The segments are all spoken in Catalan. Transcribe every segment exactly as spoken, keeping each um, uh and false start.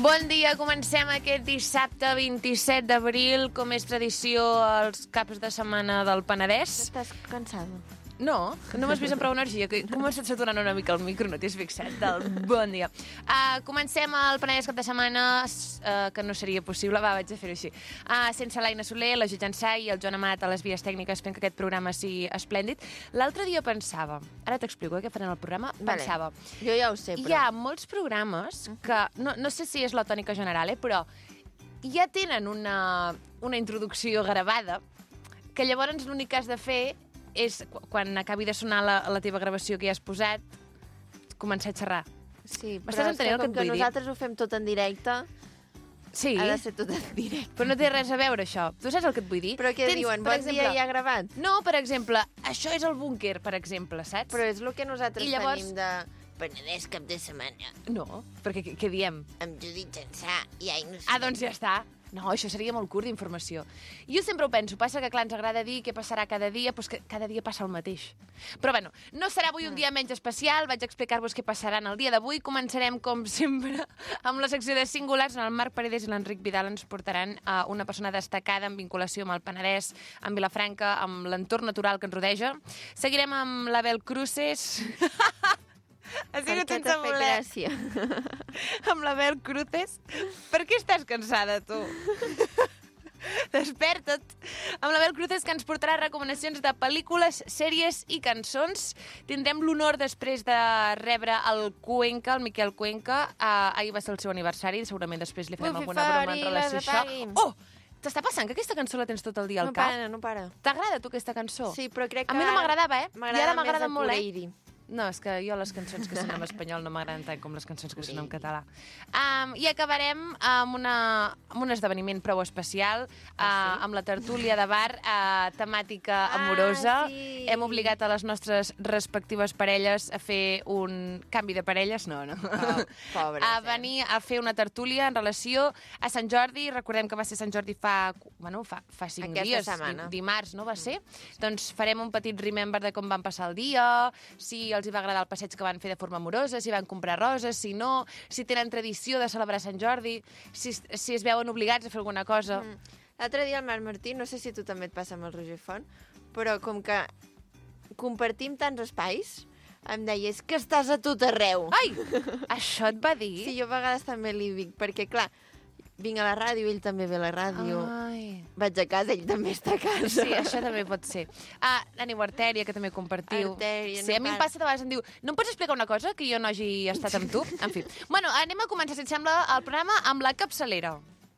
Bon dia, comencem aquest dissabte vint-i-set d'abril, com és tradició als caps de setmana del Penedès. Estàs cansada? No, no m'has vist amb prou energia, que he començat saturant una mica el micro, no t'has fixat, del bon dia. Uh, comencem el Penedès cap de setmana, uh, que no seria possible, va, vaig a fer-ho així. Uh, sense l'Aina Soler, la Jutjan Sai i el Joan Amat a les vies tècniques fent que aquest programa sigui esplèndid. L'altre dia pensava, ara t'explico eh, què farem al programa, vale. pensava... Jo ja ho sé, però... Hi ha molts programes que, no, no sé si és la tònica general, eh, però ja tenen una, una introducció gravada, que llavors l'únic que has de fer és, quan acabi de sonar la, la teva gravació que ja has posat, començar a xerrar. Sí, però M'estàs és que entenent el que com et que vull dir? nosaltres ho fem tot en directe, Sí, ha de ser tot en directe. però no té res a veure, això. Tu saps el que et vull dir? Però què Tens, diuen? per Bon dia ja gravat? No, per exemple, això és el búnquer, per exemple, saps? Però és el que nosaltres I llavors- tenim de Penedès cap de setmana, No, perquè què, què diem? amb Judit Jansà i Aina Soler. Ah, doncs ja està. No, això seria molt curt d'informació. Jo sempre ho penso, passa que clar, ens agrada dir què passarà cada dia, doncs que cada dia passa el mateix. Però bueno, no serà avui un dia menys especial, vaig explicar-vos què passarà en el dia d'avui. Començarem, com sempre, amb la secció de singulars, on el Marc Paredes i l'Enric Vidal ens portaran a una persona destacada en vinculació amb el Penedès, amb Vilafranca, amb l'entorn natural que ens rodeja. Seguirem amb l'Abel Cruces... Ha Per sigut què un t'ha fet saboler. gràcia? Amb l'Abel Cruces. Per què estàs cansada, tu? Desperta't. Amb l'Abel Cruces, que ens portarà recomanacions de pel·lícules, sèries i cançons. Tindrem l'honor, després de rebre el Cuenca, el Miquel Cuenca. Uh, ahir va ser el seu aniversari, segurament després li farem Bufi alguna broma fori, en relació a les això. apaguin. Oh! T'està passant que aquesta cançó la tens tot el dia al No cap? para, no para. T'agrada, tu, aquesta cançó? Sí, però crec que... A mi no m'agradava, eh? I M'agrada ara més m'agrada el molt, eh? Pureiri. No, és que jo les cançons que sonen en espanyol no m'agraden tant com les cançons que sonen en català. Um, I acabarem amb, una, amb un esdeveniment prou especial, uh, Ah, sí? amb la tertúlia de bar, uh, temàtica Ah, amorosa. sí. Hem obligat a les nostres respectives parelles a fer un canvi de parelles, no, no. Oh, pobres, a eh? venir a fer una tertúlia en relació a Sant Jordi. Recordem que va ser Sant Jordi fa, bueno, fa, fa cinc Aquesta dies, setmana. di- dimarts, no va ser? Doncs farem un petit remember de com van passar el dia, si els hi va agradar el passeig que van fer de forma amorosa, si van comprar roses, si no, si tenen tradició de celebrar Sant Jordi, si, si es veuen obligats a fer alguna cosa. Mm. L'altre dia el Marc Martí, no sé si tu també et passa amb el Roger Font, però com que compartim tants espais, em deia, és que estàs a tot arreu. Ai! Això et va dir? Sí, jo a vegades també li dic, perquè clar, vinc a la ràdio, ell també ve a la ràdio, Ai. vaig a casa, ell també està a casa. Sí, això també pot ser. Ah, aneu a Artèria, que també compartiu. Artèria, sí, no a mi em para. passa de vegades, em diu, no em pots explicar una cosa que jo no hagi estat amb tu? En fi. Bueno, anem a començar, si et sembla, el programa amb la capçalera.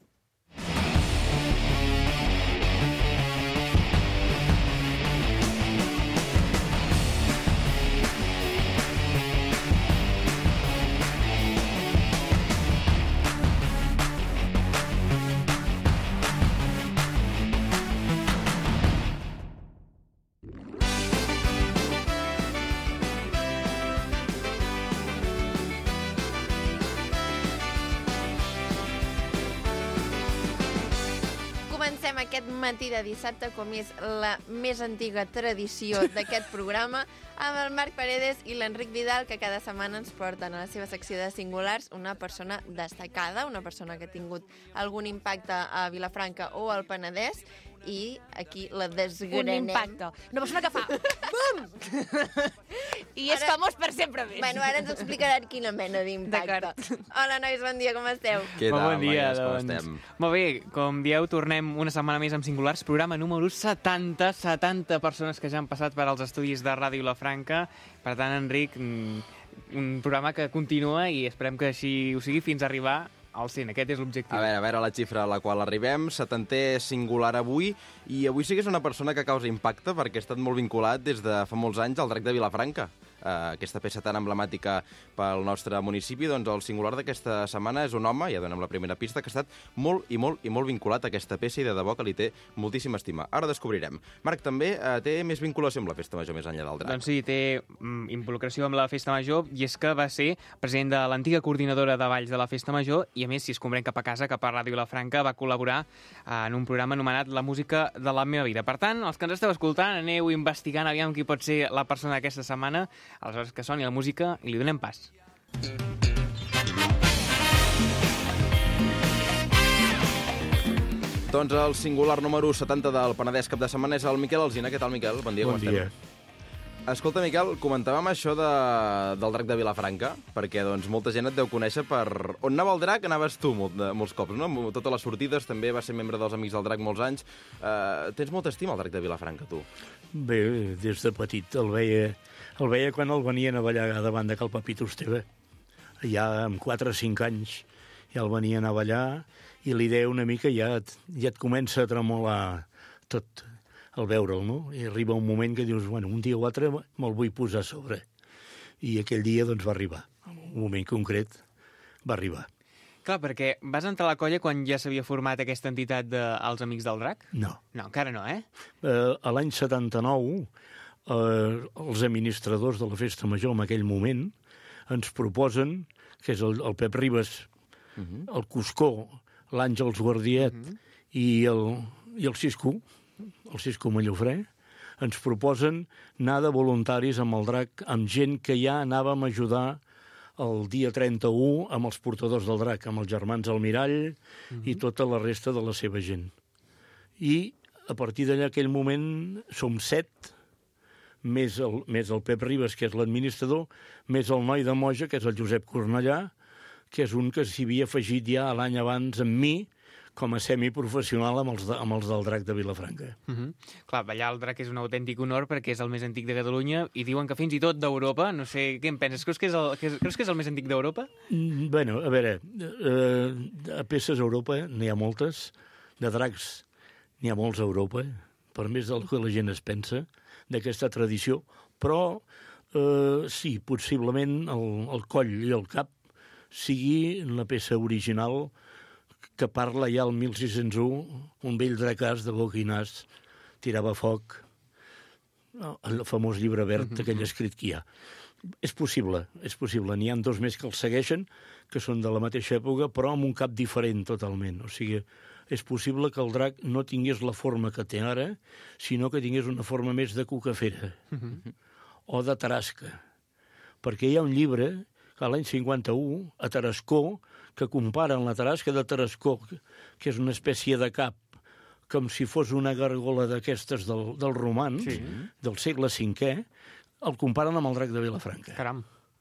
Comencem aquest matí de dissabte, com és la més antiga tradició d'aquest programa, amb el Marc Paredes i l'Enric Vidal, que cada setmana ens porten a la seva secció de singulars una persona destacada, una persona que ha tingut algun impacte a Vilafranca o al Penedès, i aquí la Un desgranem. impacte. Una persona que fa... Bum! I és Ara- famós per sempre més. Bueno, ara ens explicaran quina mena d'impacte. D'acord. Hola, nois, bon dia, com esteu? Què Molt tal, bon dia, noies, com doncs. estem? Molt bé, com dieu, tornem una setmana més amb Singulars, programa número setanta, setanta persones que ja han passat per als estudis de Ràdio Vilafranca. Per tant, Enric, mm, un programa que continua i esperem que així ho sigui fins a arribar al cent. Aquest és l'objectiu. A veure, a veure la xifra a la qual arribem, setantè singular avui, i avui sí que és una persona que causa impacte perquè ha estat molt vinculat des de fa molts anys al Drac de Vilafranca. Uh, aquesta peça tan emblemàtica pel nostre municipi, doncs el singular d'aquesta setmana és un home, ja donem la primera pista, que ha estat molt i molt i molt vinculat a aquesta peça i de debò que li té moltíssima estima. Ara descobrirem. Marc també uh, té més vinculació amb la Festa Major més enllà del Drac. Doncs sí, té mm, involucració amb la Festa Major i és que va ser president de l'antiga coordinadora de Valls de la Festa Major i, a més, si es comprèn cap a casa, cap a Ràdio Vilafranca, va col·laborar eh, en un programa anomenat La música de la meva vida. Per tant, els que ens esteu escoltant, aneu investigant aviam qui pot ser la persona d'aquesta setmana, aleshores que soni la música i li donem pas. Doncs el singular número setanta del Penedès cap de setmana és el Miquel Alsina. Què tal, Miquel? Bon dia, Bon com dia. estem? Escolta, Miquel, comentàvem això de, del drac de Vilafranca, perquè doncs, molta gent et deu conèixer per... On anava el drac, anaves tu molt, de, molts cops, no? Totes les sortides, també vas ser membre dels Amics del Drac molts anys. Uh, tens molta estima al drac de Vilafranca, tu? Bé, des de petit el veia, el veia quan el venien a ballar davant de Cal Papito Esteve. Ja amb quatre o cinc anys ja el venien a ballar i la idea una mica ja et, ja et comença a tremolar tot al veure'l, no? I arriba un moment que dius, bueno, un dia o altre me'l vull posar a sobre. I aquell dia, doncs, va arribar. Un moment concret va arribar. Clar, perquè vas entrar a la colla quan ja s'havia format aquesta entitat dels Amics del Drac? No. No, encara no, eh? Eh, a l'any setanta-nou, eh, els administradors de la Festa Major en aquell moment ens proposen, que és el, el Pep Ribes, uh -huh. el Cuscó, l'Àngels Guardiet uh -huh. i, el, i el Cisco, el Cisco Mallofré, ens proposen anar de voluntaris amb el drac, amb gent que ja anàvem a ajudar el dia trenta-u amb els portadors del drac, amb els germans Almirall uh -huh. i tota la resta de la seva gent. I a partir d'allà, aquell moment, som set, més el, més el Pep Ribes, que és l'administrador, més el noi de Moja, que és el Josep Cornellà, que és un que s'hi havia afegit ja l'any abans amb mi, com a semiprofessional amb els, de, amb els del drac de Vilafranca. Uh -huh. Clar, ballar el drac és un autèntic honor perquè és el més antic de Catalunya i diuen que fins i tot d'Europa. No sé què en penses. Creus que és el, que és, creus que és el més antic d'Europa? Mm, bueno, a veure, eh, a peces a Europa n'hi ha moltes, de dracs n'hi ha molts a Europa, per més del que la gent es pensa, d'aquesta tradició, però eh, sí, possiblement el, el coll i el cap sigui la peça original que parla ja el mil sis-cents u, un vell dracàs de boca i nas tirava foc, el famós llibre verd, mm-hmm. aquell escrit que hi ha. És possible, és possible. N'hi ha dos més que els segueixen, que són de la mateixa època, però amb un cap diferent totalment. O sigui, és possible que el drac no tingués la forma que té ara, sinó que tingués una forma més de cucafera mm-hmm. o de tarasca. Perquè hi ha un llibre que l'any cinquanta-u, a Tarascó, que comparen la tarasca de Tarascó, que és una espècie de cap, com si fos una gàrgola d'aquestes del, dels romans, sí. del segle cinquè, el comparen amb el drac de Vilafranca. Caram.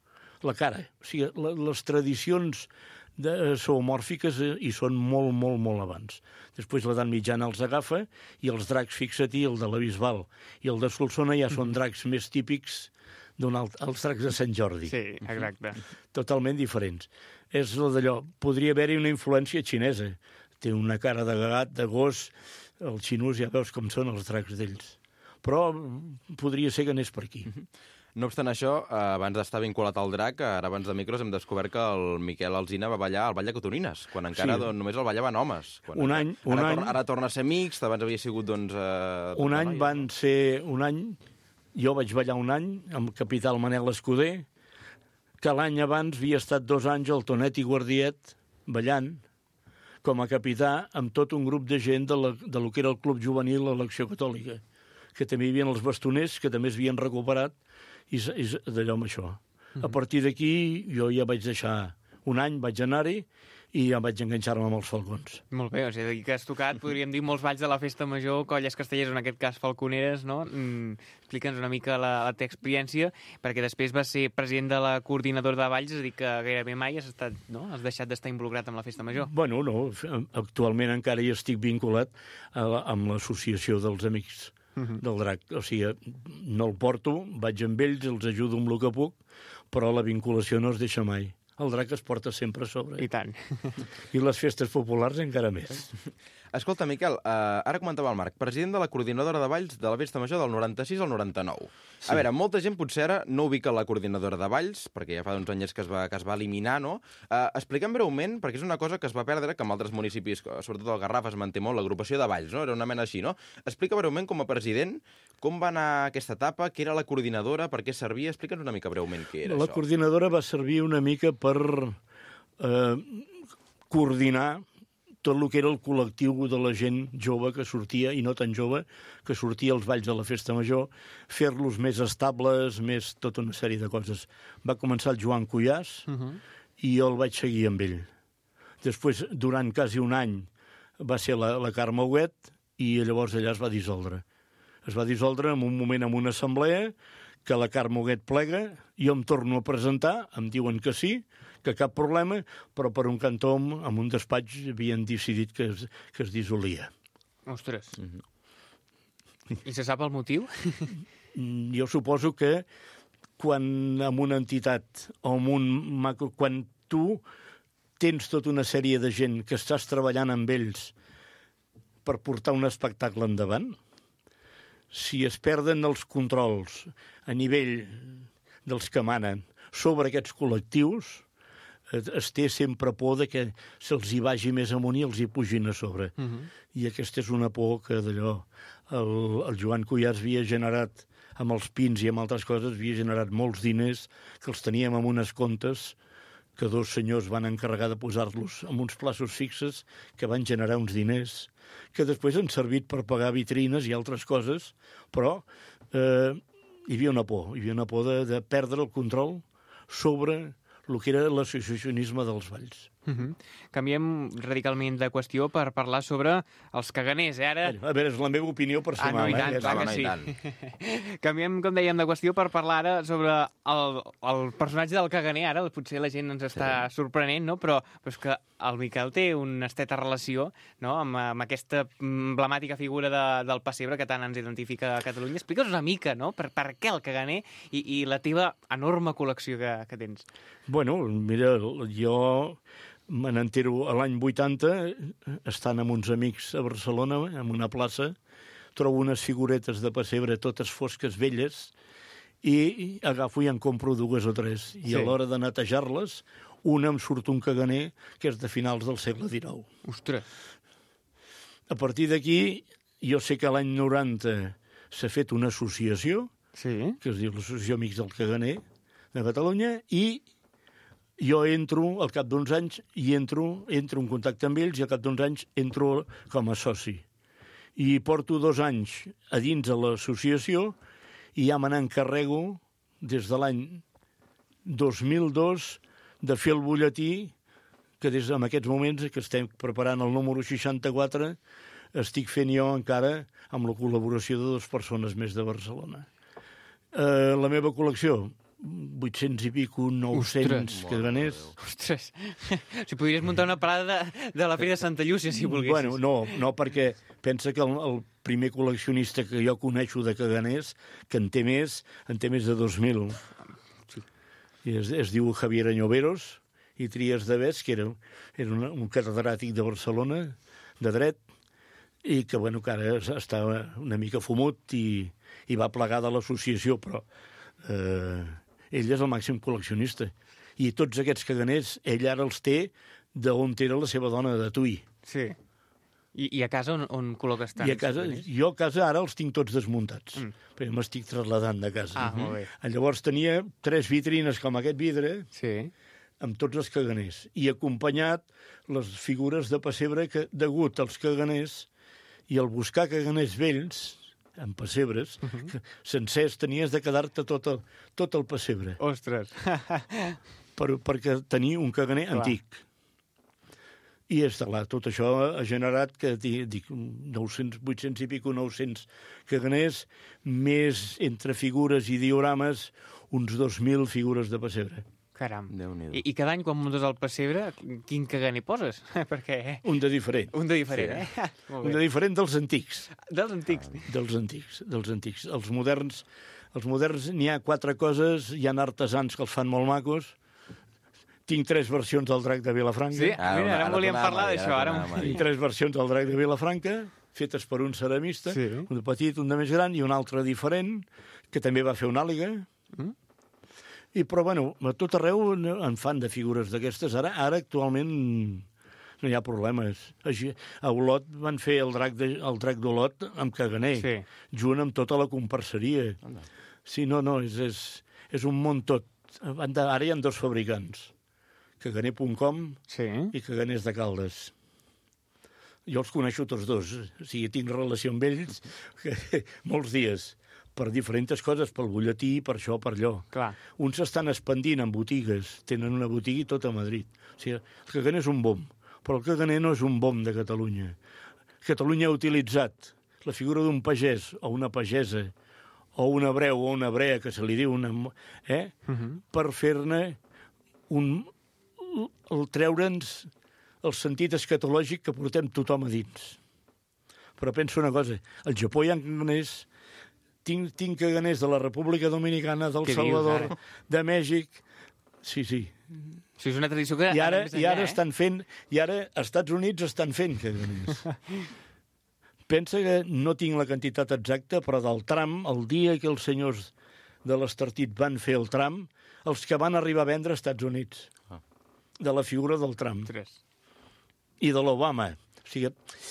La cara. O sigui, la, les tradicions de, zoomòrfiques hi són molt, molt, molt abans. Després l'edat mitjana els agafa i els dracs, fixa-t'hi, el de la Bisbal i el de Solsona ja són dracs més típics d'un alt, els dracs de Sant Jordi. Sí, exacte. Totalment diferents. És d'allò, podria haver-hi una influència xinesa. Té una cara de gat, de gos, els xinos ja veus com són els dracs d'ells. Però podria ser que anés per aquí. No obstant això, abans d'estar vinculat al drac, ara abans de micros hem descobert que el Miquel Alsina va ballar al Ball de Cotonines, quan encara sí. doncs, només el ballaven homes. Quan un any... Un ara, any torna, ara torna a ser mixt, abans havia sigut, doncs... Eh, un any van ser... Un any... Jo vaig ballar un any amb el capità Manel Escuder, que l'any abans havia estat dos anys el Tonet i Guardiet ballant com a capità amb tot un grup de gent de, la, de lo que era el Club Juvenil a l'Acció Catòlica, que també hi havia els bastoners, que també es havien recuperat, i, i d'allò amb això. A partir d'aquí jo ja vaig deixar un any, vaig anar-hi, i ja vaig enganxar-me amb els falcons. Molt bé, o sigui que has tocat, podríem dir, molts balls de la Festa Major, colles castellers, en aquest cas falconeres, no? Mm, explica'ns una mica la, la teva experiència, perquè després vas ser president de la coordinadora de balls, és a dir, que gairebé mai has, estat, no? has deixat d'estar involucrat amb la Festa Major. Bueno, no, actualment encara hi estic vinculat a la, amb l'associació dels Amics uh-huh. del Drac. O sigui, no el porto, vaig amb ells, els ajudo amb el que puc, però la vinculació no es deixa mai. El drac es porta sempre a sobre. I tant. I les festes populars encara més. Escolta, Miquel, uh, ara comentava el Marc, president de la coordinadora de balls de la Festa Major del noranta-sis al noranta-nou. Sí. A veure, molta gent potser ara no ubica la coordinadora de balls, perquè ja fa uns anys que es va, que es va eliminar, no? Uh, expliquem breument, perquè és una cosa que es va perdre, que en altres municipis, sobretot el Garraf, es manté molt, l'agrupació de balls, no? Era una mena així, no? Explica breument, com a president, com va anar aquesta etapa, què era la coordinadora, per què servia? Explica'ns una mica breument què era la això. La coordinadora va servir una mica per eh, coordinar tot el que era el col·lectiu de la gent jove que sortia, i no tan jove, que sortia als balls de la Festa Major, fer-los més estables, més tota una sèrie de coses. Va començar el Joan Cuyàs, uh-huh. i jo el vaig seguir amb ell. Després, durant quasi un any, va ser la, la Carme Huguet, i llavors allà es va dissoldre. Es va dissoldre en un moment en una assemblea, que la Carme Huguet plega, jo em torno a presentar, em diuen que sí, que cap problema, però per un cantó, en un despatx, havien decidit que es, que es dissolia. Ostres. Mm-hmm. I se sap el motiu? Jo suposo que quan en una entitat o en un macro, quan tu tens tota una sèrie de gent que estàs treballant amb ells per portar un espectacle endavant, si es perden els controls a nivell dels que manen sobre aquests col·lectius, es té sempre por de que se'ls hi vagi més amunt i els hi pugin a sobre. Uh-huh. I aquesta és una por que d'allò el, el Joan Cuyàs havia generat amb els pins i amb altres coses, havia generat molts diners que els teníem en unes comptes que dos senyors van encarregar de posar-los en uns plaços fixes que van generar uns diners que després han servit per pagar vitrines i altres coses, però eh, hi havia una por, hi havia una por de, de perdre el control sobre el que era l'associacionisme dels balls. Uh-huh. Canviem radicalment de qüestió per parlar sobre els caganers, eh? Ara... A veure, és la meva opinió personal. Ah, no, i tant, eh? clar que sí. Canviem, com dèiem, de qüestió per parlar ara sobre el, el personatge del caganer. Ara potser la gent ens està sí. sorprenent, no? Però, però és que el Miquel té una esteta relació, no? amb, amb aquesta emblemàtica figura de, del pessebre que tant ens identifica a Catalunya. Explica'ns una mica, no? Per, per què el caganer i, i la teva enorme col·lecció que, que tens. Bueno, mira, jo me n'entero a l'any vuitanta, estant amb uns amics a Barcelona, en una plaça, trobo unes figuretes de pessebre totes fosques velles i agafo i en compro dues o tres. I sí. a l'hora de netejar-les, una em surt un caganer que és de finals del segle dinou. Ostres! A partir d'aquí, jo sé que l'any noranta s'ha fet una associació, sí. que es diu l'Associació Amics del Caganer de Catalunya, i jo entro, al cap d'uns anys, i entro, entro en contacte amb ells, i al cap d'uns anys entro com a soci. I porto dos anys a dins de l'associació, i ja me n'encarrego, des de l'any dos mil dos, de fer el butlletí, que des en aquests moments, que estem preparant el número seixanta-quatre, estic fent jo encara amb la col·laboració de dues persones més de Barcelona. Eh, la meva col·lecció, vuit-cents i pico, nou-cents caganers. Ostres! Si podries muntar una parada de, de la Fira de Santa Llúcia, si volguessis. Bueno, no, no, perquè pensa que el, el primer col·leccionista que jo coneixo de caganers, que en té més, en té més de dos mil. I es, es diu Javier Añoveros i Trias de Bes, que era, era un, un catedràtic de Barcelona, de dret, i que, bueno, que ara estava una mica fumut i, i va plegar de l'associació, però eh, ell és el màxim col·leccionista. I tots aquests caganers, ell ara els té d'on era la seva dona, de Tui. Sí. I, i a casa on, on col·loques tants? I a casa, jo a casa ara els tinc tots desmuntats, mm. perquè m'estic trasladant de casa. Ah, molt bé. Llavors tenia tres vitrines com aquest vidre, sí. amb tots els caganers, i acompanyat les figures de pessebre que, degut als caganers, i al buscar caganers vells, amb pessebres, uh -huh. que sencers tenies de quedar-te tot el, tot el pessebre. Ostres! per, perquè tenia un caganer clar. Antic. I és clar, tot això ha generat que dic nou-cents, vuit-cents i pico, nou-cents caganers, més entre figures i diorames, uns dos mil figures de pessebre. Caram. I, I cada any, quan muntes el pessebre, quin caganer poses? Perquè... Un de diferent. Un de diferent, sí. eh? Un de diferent dels antics. Dels antics. Ah, dels antics, dels antics. Els moderns, els moderns n'hi ha quatre coses, hi ha artesans que els fan molt macos. Tinc tres versions del drac de Vilafranca. Sí, ah, mira, ara, ara volíem parlar d'això. Ara... Tinc tres versions del drac de Vilafranca, fetes per un ceramista, sí. Un de petit, un de més gran, i un altre diferent, que també va fer una àliga. Mm? I, però, bueno, a tot arreu en fan de figures d'aquestes. Ara, ara actualment, no hi ha problemes. A Olot van fer el drac de, el drac d'Olot amb caganer, sí. Junt amb tota la comparseria. Sí, no, no, és, és, és un món tot. Ara hi ha dos fabricants, caganer punt com sí. I Caganers de Caldes. Jo els coneixo tots dos, o sigui, tinc relació amb ells molts dies, per diferents coses, pel butlletí, per això, per allò. Clar. Uns s'estan expandint en botigues, tenen una botiga i tot a Madrid. O sigui, el caganer és un bom, Però el caganer no és un bom de Catalunya. Catalunya ha utilitzat la figura d'un pagès o una pagesa o un hebreu o una hebrea, que se li diu, una, eh? Uh-huh. per fer-ne un... el treure'ns el sentit escatològic que portem tothom a dins. Però penso una cosa, al Japó hi ha caganers, tinc, tinc caganers de la República Dominicana, del Què Salvador, dius, de Mèxic... Sí, sí. Sí, és una tradició que... I ara, més i enllà, ara eh? estan fent... I ara als Estats Units estan fent caganers. Pensa que no tinc la quantitat exacta, però del tram, el dia que els senyors de l'Estartit van fer el tram, els que van arribar a vendre als Estats Units, ah. de la figura del tram. Tres. I de l'Obama. O sigui,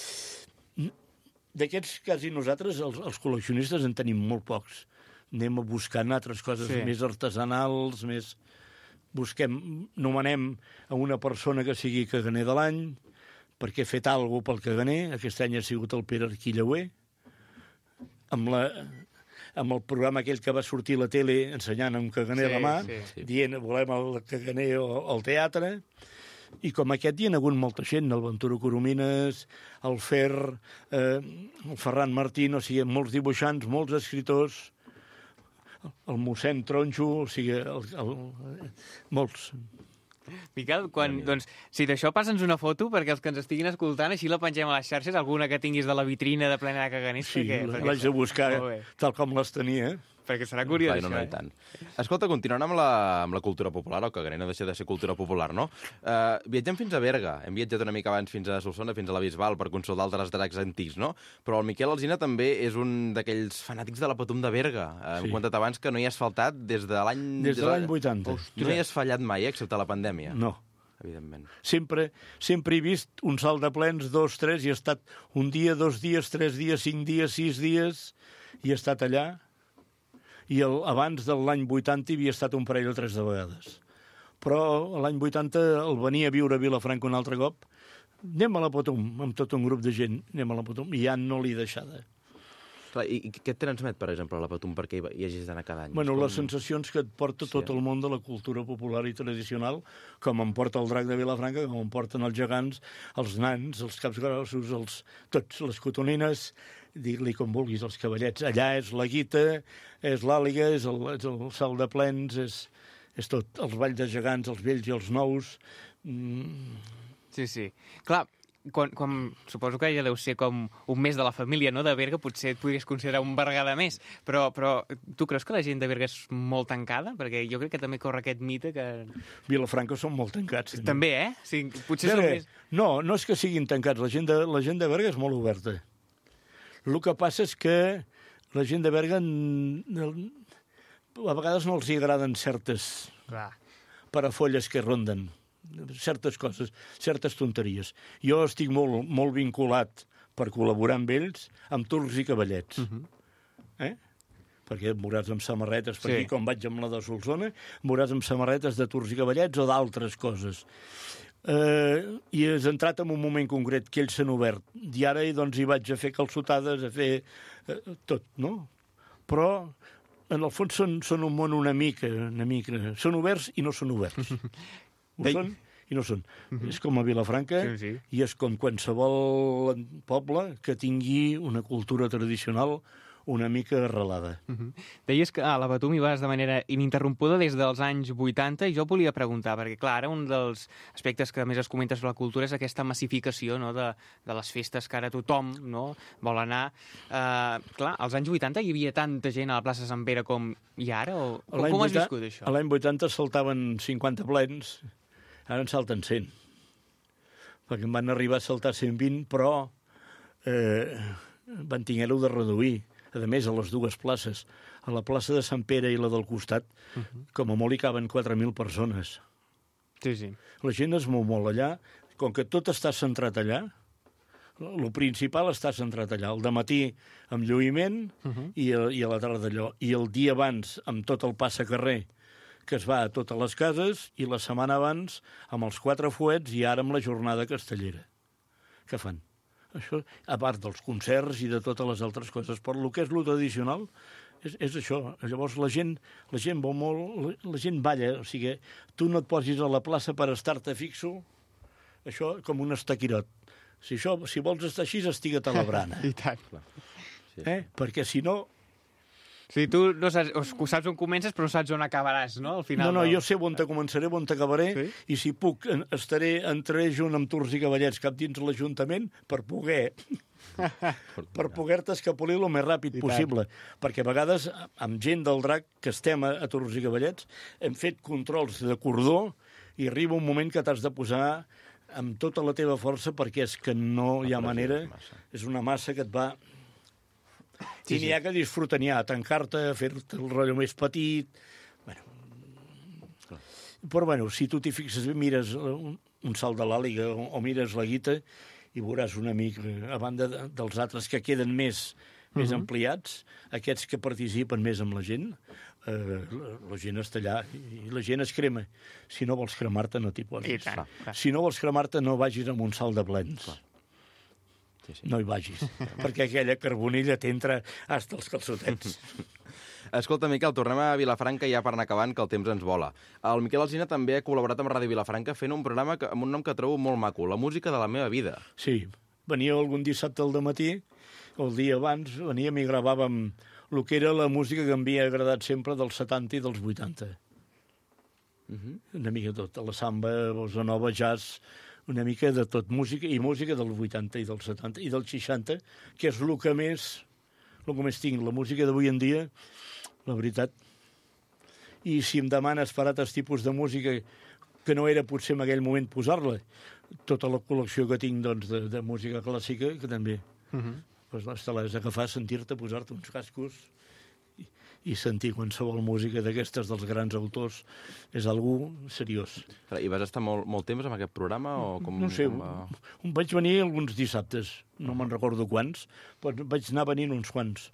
d'aquests quasi nosaltres, els, els col·leccionistes, en tenim molt pocs. Anem a buscar altres coses sí. més artesanals, més... Busquem, nomenem a una persona que sigui caganer de l'any, perquè ha fet alguna cosa pel caganer. Aquest any ha sigut el Pere Arquillauer, amb, la, amb el programa aquell que va sortir a la tele ensenyant un caganer sí, a la mà, sí, sí. dient volem el caganer al teatre. I com aquest hi ha hagut molta gent, el Ventura Coromines, el Fer, eh, el Ferran Martín, o sigui, molts dibuixants, molts escritors, el mossèn Tronxo, o sigui, el, el, molts. Miquel, quan, doncs, si d'això passa'ns una foto, perquè els que ens estiguin escoltant, així la pengem a les xarxes, alguna que tinguis de la vitrina de plena de caganers. Sí, perquè, l'haig de buscar tal com les tenia, eh? Perquè serà curiós, no, no, això, no, tant. Escolta, continuant amb la, amb la cultura popular, el caganer no deixa de ser cultura popular, no? Uh, viatgem fins a Berga. Hem viatjat una mica abans fins a Solsona, fins a la Bisbal, per consultar altres dracs antics, no? Però el Miquel Alsina també és un d'aquells fanàtics de la Patum de Berga. Uh, sí. Hem comentat abans que no hi ha asfaltat des de l'any... Des de l'any vuitanta. No hi has fallat mai, eh, excepte la pandèmia. No. Evidentment. Sempre, sempre he vist un salt de plens, dos, tres, i he estat un dia, dos dies, tres dies, cinc dies, sis dies, i he estat allà. I el, abans de l'any vuitanta hi havia estat un parell o tres de vegades. Però l'any vuitanta el venia a viure a Vilafranca un altre cop. Anem a la Patum, amb tot un grup de gent, anem a la Patum, i ja no l'he deixada. Clar, i, i què et transmet, per exemple, la Patum perquè hi, hi hagis d'anar cada any? Bueno, com... les sensacions que et porta tot sí. el món de la cultura popular i tradicional, com em porta el drac de Vilafranca, com em porten els gegants, els nans, els caps grossos, els, tots, les cotonines, digue-li com vulguis, els cavallets. Allà és la guita, és l'àliga, és el, és el salt de plens, és, és tot, els balls de gegants, els vells i els nous. Mm. Sí, sí. Clar, quan, quan, suposo que ja deu ser com un mes de la família, no?, de Berga, potser et podries considerar un bergada més, però, però tu creus que la gent de Berga és molt tancada? Perquè jo crec que també corre aquest mite que... Vilafranca són molt tancats. També, també eh? Sí, potser Berga, són més... No, no és que siguin tancats, la gent de, la gent de Berga és molt oberta. El que passa és que la gent de Berga a vegades no els hi agraden certes Clar. parafolles que ronden, certes coses, certes tonteries. Jo estic molt, molt vinculat per col·laborar amb ells, amb turcs i cavallets. Uh-huh. Eh? Perquè em veuràs amb samarretes, per sí. aquí, com vaig amb la de Solsona, em veuràs amb samarretes de turcs i cavallets o d'altres coses. Uh, i has entrat en un moment concret que ells s'han obert i ara doncs, hi vaig a fer calçotades, a fer uh, tot, no? Però en el fons són, són un món una mica, una mica, són oberts i no són oberts. Ho Ei. són i no són. Uh-huh. És com a Vilafranca sí, sí. i és com qualsevol poble que tingui una cultura tradicional una mica arrelada. Uh-huh. Deies que a la Patum hi vas de manera ininterrompuda des dels anys vuitanta i jo volia preguntar, perquè clar, ara un dels aspectes que més es comenta sobre la cultura és aquesta massificació, no?, de, de les festes que ara tothom, no?, vol anar. Uh, clar, als anys vuitanta hi havia tanta gent a la plaça Sant Pere com hi ha ara? O com, com has viscut això? A l'any vuitanta saltaven cinquanta plens, ara en salten cent. Perquè em van arribar a saltar cent vint, però eh, van tinguer-ho de reduir. A més, a les dues places, a la plaça de Sant Pere i la del costat, uh-huh. com a molt hi caben quatre mil persones. Sí, sí. La gent es mou molt allà. Com que tot està centrat allà, el principal està centrat allà. El dematí amb lluïment uh-huh. i, a, i a la tarda allò. I el dia abans amb tot el passacarrer que es va a totes les cases i la setmana abans amb els quatre fuets i ara amb la jornada castellera. Què fan? Això, a part dels concerts i de totes les altres coses. Però el que és lo tradicional és, és això. Llavors la gent, la gent va molt, la, la gent balla. O sigui, tu no et posis a la plaça per estar-te fixo això com un estaquirot. Si, això, si vols estar així, estiga't a la brana. I tant. Sí. Eh? Perquè si no... O sigui, tu no saps, o saps on comences, però no saps on acabaràs, no? Al final. No, no, del... jo sé on te començaré, on t'acabaré, Sí? i si puc, en- estaré entre junt amb Tours i Cavallets cap dins l'Ajuntament per poder per poder-te escapolir el més ràpid I possible. Perquè a vegades, amb gent del drac que estem a, a Tours i Cavallets, hem fet controls de cordó i arriba un moment que t'has de posar amb tota la teva força perquè és que no hi ha pressió manera. és massa. És una massa que et va... Sí, I n'hi ha que disfrutar, n'hi ha a tancar-te, a fer-te el rotllo més petit... Bueno. Però, bueno, si tu t'hi fixes bé, mires un, un salt de l'àliga o, o mires la guita i veuràs una mica, a banda de, dels altres que queden més, més Mhm. ampliats, aquests que participen més amb la gent, eh, la, la gent està allà i la gent es crema. Si no vols cremar-te, no t'hi I posis. tant. clar. Si no vols cremar-te, no vagis amb un salt de plens. Sí, sí. No hi vagis, perquè aquella carbonilla t'entra hasta els calçotets. Escolta, Miquel, tornem a Vilafranca ja per anar acabant, que el temps ens vola. El Miquel Alsina també ha col·laborat amb Ràdio Vilafranca fent un programa que, amb un nom que trobo molt maco, La música de la meva vida. Sí, veníeu algun dissabte al dematí, el dia abans, veníem i gravàvem el que era la música que em havia agradat sempre dels setanta i dels vuitanta. Uh -huh. Una mica tot, la samba, bossa nova, jazz, una mica de tot, música i música dels vuitanta i dels setanta i dels seixanta, que és el que més, el que més tinc. La música d'avui en dia, la veritat. I si em demanes per altres tipus de música que no era potser en aquell moment posar-la, tota la col·lecció que tinc doncs, de, de música clàssica, que també Mhm. pues, les te l'has d'agafar, sentir-te, posar-te uns cascos i, i sentir qualsevol música d'aquestes dels grans autors és algú seriós. I vas estar molt, molt temps amb aquest programa? O com, No sé, com va... un, vaig venir alguns dissabtes, no me'n recordo quants, però vaig anar venint uns quants.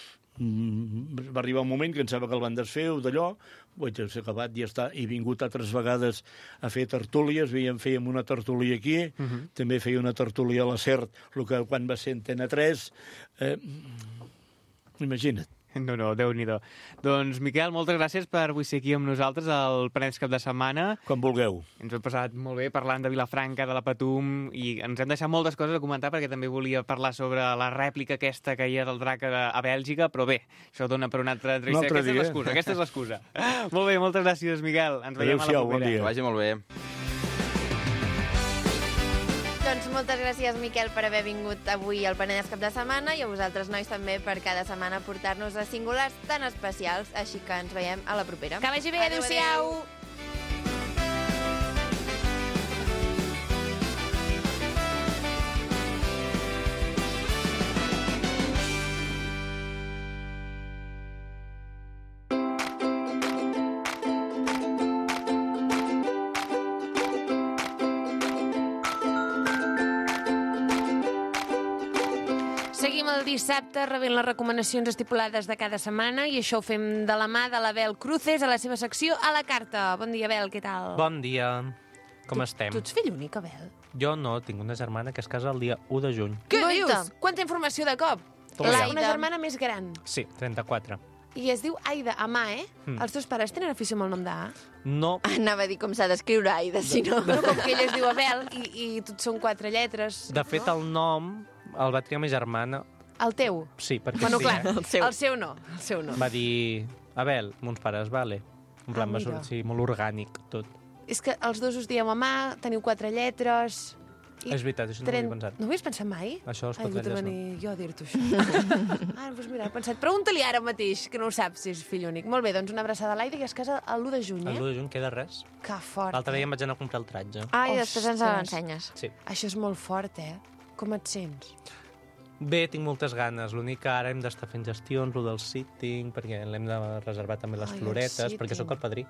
Mm, va arribar un moment que em sembla que el van desfer o d'allò, vaig ser acabat i ja està. He vingut altres vegades a fer tertúlies, veiem, fèiem una tertúlia aquí, uh -huh. també feia una tertúlia a la Cert, el que quan va ser Antena tres. Eh, imagina't. No, no, Déu-n'hi-do. Doncs, Miquel, moltes gràcies per avui ser aquí amb nosaltres al Penedès Cap de Setmana. Quan vulgueu. Ens ho hem passat molt bé parlant de Vilafranca, de la Patum, i ens hem deixat moltes coses a comentar perquè també volia parlar sobre la rèplica aquesta que hi ha del drac a, a Bèlgica, però bé, això dona per una altra entrevista. Un altre Aquesta és dia. l'excusa, aquesta és l'excusa. Molt bé, moltes gràcies, Miquel. Ens veiem a la Adéu-siau, bon propera. dia. Que vagi molt bé. Doncs moltes gràcies, Miquel, per haver vingut avui al Penedès Cap de Setmana i a vosaltres, nois, també, per cada setmana portar-nos a singulars tan especials. Així que ens veiem a la propera. Que vagi bé, adéu-siau! Seguim el dissabte rebent les recomanacions estipulades de cada setmana i això ho fem de la mà de l'Abel Cruces a la seva secció A la carta. Bon dia, Abel, què tal? Bon dia. Com estem? Tu ets fill únic, Abel? Jo no, tinc una germana que es casa el dia u de juny. Què Guaita. dius? Quanta informació de cop? Toma La, ja. una germana més gran. Sí, trenta-quatre. I es diu Aida, Amà, eh? Mm. Els teus pares tenen afició amb el nom d'A? No, Anava a dir com s'ha d'escriure, Aida, si no... Però com que ell es diu Abel i, i tots són quatre lletres... de fet, el nom el va triar ma germana. El teu? Sí, perquè Bueno, sí, clar, eh? el seu. el seu no. El seu no. Va dir, Abel, mons pares, vale. En plan, Ah, va mira. sortir molt orgànic, tot. És que els dos us dieu Amà, teniu quatre lletres... I És veritat, això no ho havia pensat. No ho havies pensat mai? Això, els Ai, quatre hagut de lletres, venir jo a dir-t'ho, això. ah, doncs mira, he pensat. Pregunta-li ara mateix, que no ho saps si és fill únic. Molt bé, doncs una abraçada a l'Aida i es casa l'u de juny, El eh? u de juny queda res. Que fort. L'altre dia eh? em vaig anar a comprar el tratge. Ah, i després ens Ostres. l'ensenyes. Sí. Això és molt fort, eh? Com et sents? Bé, tinc moltes ganes. L'únic que ara hem d'estar fent gestions, el del sitting, perquè l'hem de reservar també les Ai, el floretes, perquè sitting. sóc el padrí.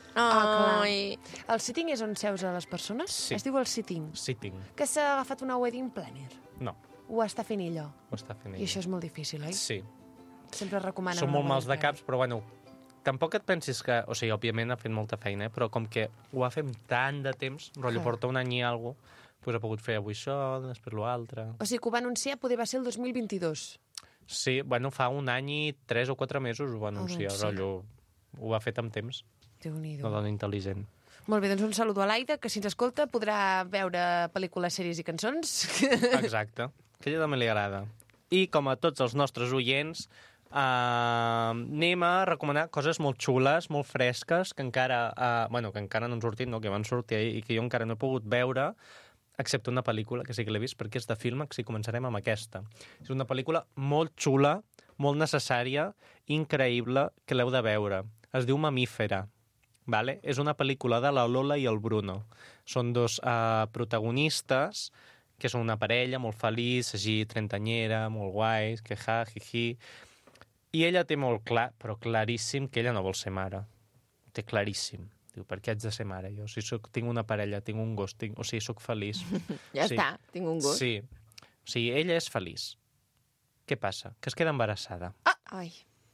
clar. Ai, El sitting és on seus a les persones? Sí. Es diu el sitting. Sitting. Que s'ha agafat una wedding planner. No, Ho està fent ella. ho està fent I ella. això és molt difícil, oi? Sí. Sempre recomanen Són una molt mals de wedding caps, però bueno, tampoc et pensis que... O sigui, òbviament ha fet molta feina, eh? Però com que ho ha fet amb tant de temps, rotllo Clar. porta un any i alguna cosa, doncs ha pogut fer avui això, després l'altre... planner. O sigui, que ho va anunciar, poder va ser el dos mil vint-i-dos. Sí, bueno, fa un any i tres o quatre mesos ho va anunciar, doncs sí. rotllo... Ho ha fet amb temps, Déu-n'hi-do. una dona intel·ligent. Molt bé, doncs un saludo a l'Aida, que si ens escolta podrà veure pel·lícules, sèries i cançons. Exacte, que a ella també li agrada. I com a tots els nostres oients, uh, anem a recomanar coses molt xules, molt fresques, que encara, uh, bueno, que encara no han sortit, no, que van sortir ahir i que jo encara no he pogut veure, excepte una pel·lícula que sí que l'he vist, perquè és de Filmax i començarem amb aquesta. És una pel·lícula molt xula, molt necessària, increïble, que l'heu de veure. Es diu Mamífera. Vale? És una pel·lícula de la Lola i el Bruno. Són dos uh, protagonistes, que són una parella molt feliç, així, trentanyera, molt guais, que ja, jiji. I ella té molt clar, però claríssim, que ella no vol ser mare. Té claríssim. Diu, per què haig de ser mare? Jo, si soc, tinc una parella, tinc un gos, tinc, o sigui, soc feliç. Ja sí. està, tinc un gos. Sí. O sigui, ella és feliç. Què passa? Que es queda embarassada. Ah! Ai.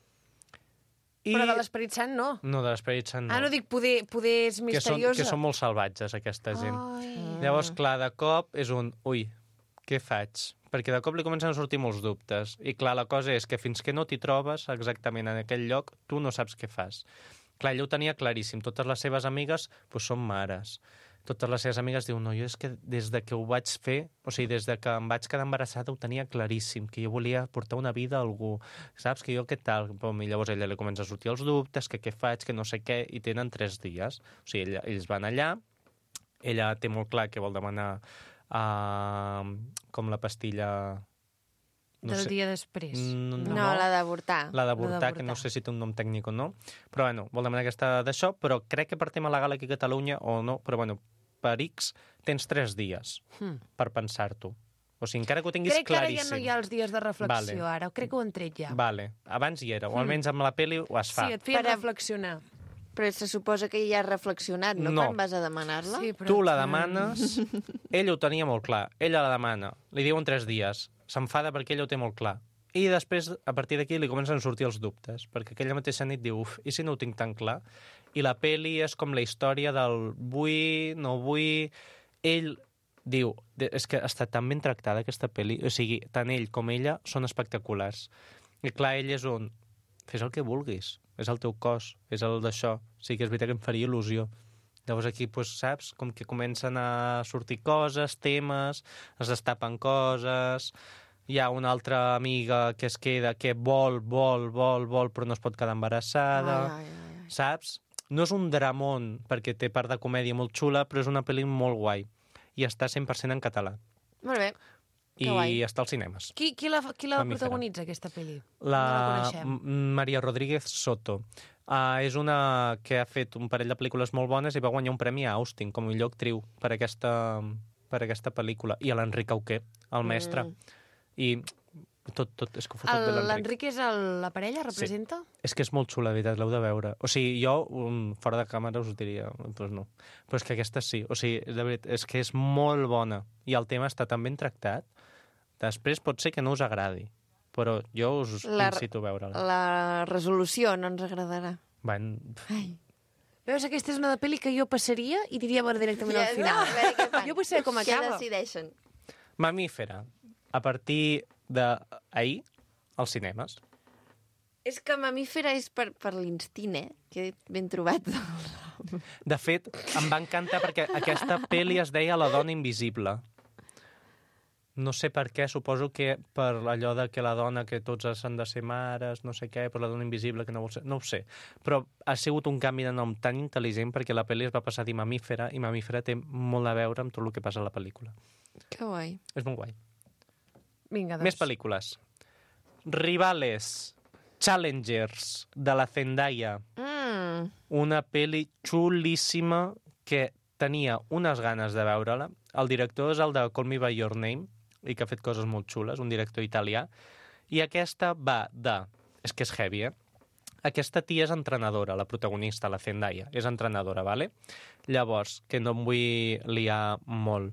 I... Però de l'Esperit Sant no. No, de l'Esperit Sant no. Ah, no dic poder, poder és que són, misteriosa. que són molt salvatges, aquesta gent. Ai. Llavors, clar, de cop és un... Ui, què faig? Perquè de cop li comencen a sortir molts dubtes. I clar, la cosa és que fins que no t'hi trobes exactament en aquell lloc, tu no saps què fas. Clar, ella ho tenia claríssim. Totes les seves amigues doncs, són mares. Totes les seves amigues diuen, no, jo és que des de que ho vaig fer, o sigui, des de que em vaig quedar embarassada ho tenia claríssim, que jo volia portar una vida a algú. Saps? Que jo què tal? I llavors ella li comença a sortir els dubtes, que què faig, que no sé què, i tenen tres dies. O sigui, ella, ells van allà, ella té molt clar que vol demanar uh, com la pastilla... No del sé. Dia després. No, no, no la d'avortar. La d'avortar, que no sé si té un nom tècnic o no. Però, bueno, vol demanar aquesta d'això, però crec que per tema legal aquí a Catalunya, o no, però, bueno, per X tens tres dies hmm. per pensar-t'ho. O sigui, encara que ho tinguis crec claríssim. Crec que ara ja no hi ha els dies de reflexió, vale. ara. Crec que ho han tret ja. Vale. Abans hi era, o almenys amb la peli ho es fa. Sí, et feia Per... reflexionar. Però se suposa que ja has reflexionat, no? no. Quan vas a demanar-la? Sí, però... Tu la demanes, ella ho tenia molt clar, ella la demana, li diuen tres dies, s'enfada perquè ella ho té molt clar. I després, a partir d'aquí, li comencen a sortir els dubtes, perquè aquella mateixa nit diu, uf, i si no ho tinc tan clar? I la peli és com la història del vull, no vull... Ell diu, és que està tan ben tractada aquesta peli, o sigui, tant ell com ella són espectaculars. I clar, ell és un... Fes el que vulguis, és el teu cos, és el d'això. O sigui, que és veritat que em faria il·lusió. Llavors aquí, doncs, saps, com que comencen a sortir coses, temes, es destapen coses... Hi ha una altra amiga que es queda, que vol, vol, vol, vol, però no es pot quedar embarassada, ai, ai, ai. saps? No és un dramón, perquè té part de comèdia molt xula, però és una pel·li molt guai. I està cent per cent en català. Molt bé. I guai. està als cinemes. Qui, qui la, qui la Mamífera. protagonitza, aquesta pel·li? La, no la coneixem. M- Maria Rodríguez Soto. Uh, és una que ha fet un parell de pel·lícules molt bones i va guanyar un premi a Austin com a millor actriu per aquesta, per aquesta pel·lícula. I a l'Enric Auqué, el mestre. Mm. I tot, tot, és que ho fa tot bé l'Enric. L'Enric és el, la parella, representa? Sí. És que és molt xula, de veritat, l'heu de veure. O sigui, jo, um, fora de càmera, us ho diria, doncs no. Però és que aquesta sí, o sigui, de veritat, és que és molt bona. I el tema està tan ben tractat. Després pot ser que no us agradi, però jo us La- incito a veure-la. La resolució no ens agradarà. Van... Ai. Veus, aquesta és una pel·li que jo passaria i diria a veure directament Ja, al final. a veure què fan. Jo vull saber com Què acaba. decideixen? Mamífera, a partir d'ahir, als cinemes. És que mamífera és per, per l'instint, eh? Que ben trobat. De fet, em va encantar perquè aquesta pel·li es deia La dona invisible. No sé per què, suposo que per allò de que la dona, que tots s'han de ser mares, no sé què, per la dona invisible que no vol ser... No ho sé. Però ha sigut un canvi de nom tan intel·ligent perquè la pel·li es va passar a dir Mamífera i Mamífera té molt a veure amb tot el que passa a la pel·lícula. Que guai. És molt guai. Vinga, doncs. Més pel·lícules. Rivales, Challengers, de la Zendaya. Mm. Una pel·li xulíssima que tenia unes ganes de veure-la. El director és el de Call Me By Your Name i que ha fet coses molt xules, un director italià. I aquesta va de... És que és heavy, eh? Aquesta tia és entrenadora, la protagonista, la Zendaya. És entrenadora, vale? Llavors, que no em vull liar molt.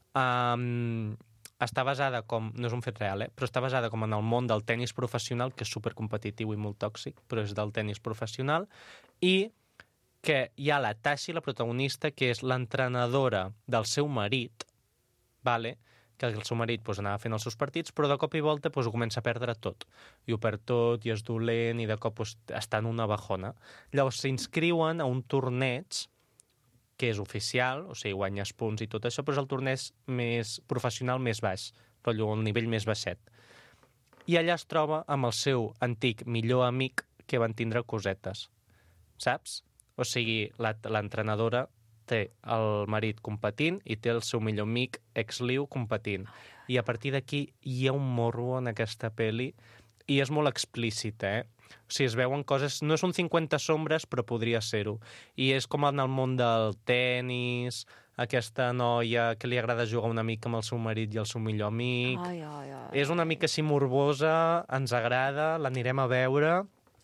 Um, està basada com... No és un fet real, eh? Però està basada com en el món del tennis professional, que és supercompetitiu i molt tòxic, però és del tennis professional, i que hi ha la Tashi, la protagonista, que és l'entrenadora del seu marit, vale? Que el seu marit pues, anava fent els seus partits, però de cop i volta pues, ho comença a perdre tot. I ho perd tot, i és dolent, i de cop pues, està en una bajona. Llavors s'inscriuen a un torneig que és oficial, o sigui, guanyes punts i tot això, però és el torneig més professional més baix, rotllo, el nivell més baixet. I allà es troba amb el seu antic millor amic que van tindre cosetes, saps? O sigui, la- l'entrenadora té el marit competint i té el seu millor amic ex-liu competint. I a partir d'aquí hi ha un morro en aquesta pel·li i és molt explícita, eh? O sigui, es veuen coses... No és un cinquanta sombres, però podria ser-ho. I és com en el món del tennis, aquesta noia que li agrada jugar una mica amb el seu marit i el seu millor amic. Ai, ai, ai. És una mica així morbosa, ens agrada, l'anirem a veure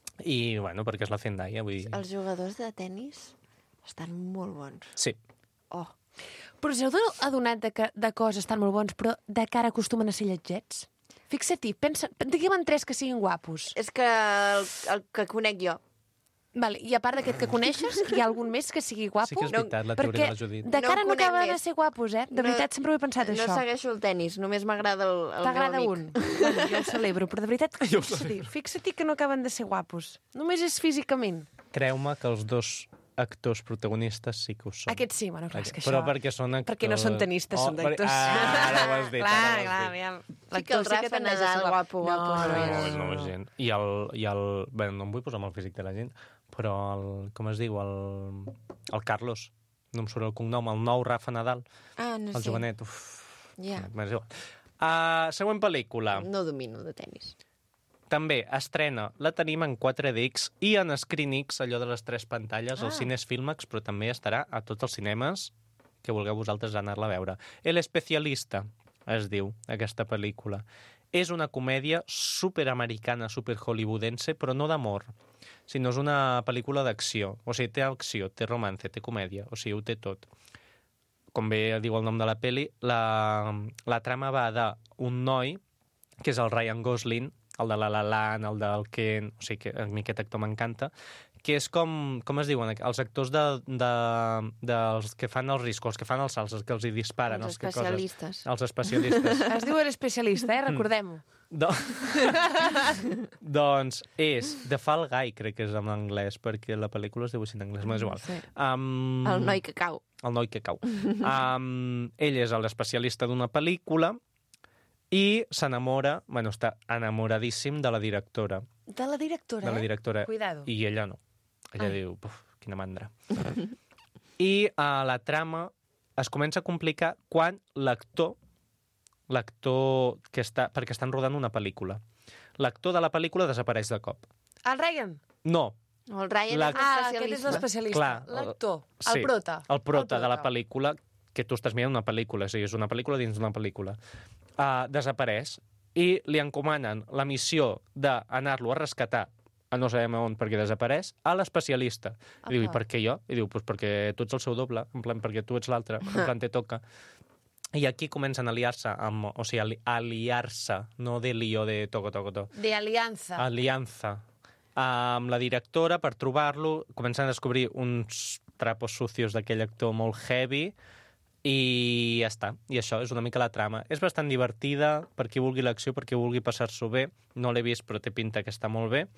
i, bueno, perquè és la Zendaya, vull dir... Els jugadors de tennis estan molt bons. Sí. Oh. Però us heu adonat de que de coses estan molt bons, però de cara acostumen a ser lletgets? Fixa-t'hi, pensa, digue'm tres que siguin guapos. És que el, el que conec jo. Vale, i a part d'aquest que coneixes, hi ha algun més que sigui guapo? Sí que és veritat, la teoria Perquè de la Judit. de No cara en no conec acaben de més. ser guapos, eh? De No- veritat, sempre ho he pensat, No això. segueixo el tennis, només m'agrada el, el meu T'agrada amic. un? Bueno, jo ho celebro, però de veritat, fixa-t'hi, fixa-t'hi que no acaben de ser guapos. Només és físicament. Creu-me que els dos actors protagonistes sí que ho són. Aquests sí, bueno, clar, és que Però això... perquè són actors... Perquè no són tenistes, són per- d'actors. Ah, ara ho has dit. clar, ara ho has clar, dit. aviam. Sí que el L'actor Rafa tendeix a ser Nadal, guapo, guapo, no no, és. No, no, gent. I el, i el... Bé, no em vull posar amb el físic de la gent, però el... Com es diu? El, el Carlos. No em surt el cognom. El nou Rafa Nadal. Ah, no El sé. jovenet. Uf. Ja. Bé, és igual. Uh, següent pel·lícula. No domino de tennis. També estrena, la tenim en quatre D X i en Screen X, allò de les tres pantalles, Ah. al Cines Filmax, però també estarà a tots els cinemes que vulgueu vosaltres anar-la a veure. El Especialista, es diu, aquesta pel·lícula. És una comèdia superamericana, superhollywoodense, però no d'amor, sinó és una pel·lícula d'acció. O sigui, té acció, té romance, té comèdia, o sigui, ho té tot. Com bé diu el nom de la peli, la, la trama va d'un noi, que és el Ryan Gosling, el de La La Land, el del Ken, o sigui que a mi aquest actor m'encanta, que és com, com es diuen, els actors de, de, dels que fan els riscos, els que fan els salts, els que els hi disparen. Els que especialistes. Coses, els especialistes. Es diu l'especialista, eh? Recordem-ho. Do... doncs és The Fall Guy, crec que és en anglès, perquè la pel·lícula es diu així en anglès, m'és igual. Sí. Um, El noi que cau. El noi que cau. Um, ell és l'especialista d'una pel·lícula i s'enamora, bueno, està enamoradíssim de la directora. De la directora, De la eh? directora. Cuidado. I ella no. Ella Ai. diu, puf, quina mandra. I uh, la trama es comença a complicar quan l'actor, l'actor que està... perquè estan rodant una pel·lícula. L'actor de la pel·lícula desapareix de cop. El Ryan? No, El Ryan La- és Ah, aquest és l'especialista. l'especialista. Clar, el- L'actor, sí, el prota. el prota de la pel·lícula, que tu estàs mirant una pel·lícula, o sigui, és una pel·lícula dins d'una pel·lícula, uh, desapareix i li encomanen la missió d'anar-lo a rescatar a no sabem on perquè desapareix, a l'especialista. I diu, i Apa. per què jo? I diu, pues perquè tu ets el seu doble, en plan, perquè tu ets l'altre, en plan, te toca. I aquí comencen a aliar-se, amb, o sigui, ali- aliar-se, no de lío de toco, toco, toco. De Alianza. Alianza amb la directora per trobar-lo. Comencen a descobrir uns trapos sucios d'aquell actor molt heavy i ja està. I això és una mica la trama. És bastant divertida per qui vulgui l'acció, per qui vulgui passar-s'ho bé. No l'he vist, però té pinta que està molt bé.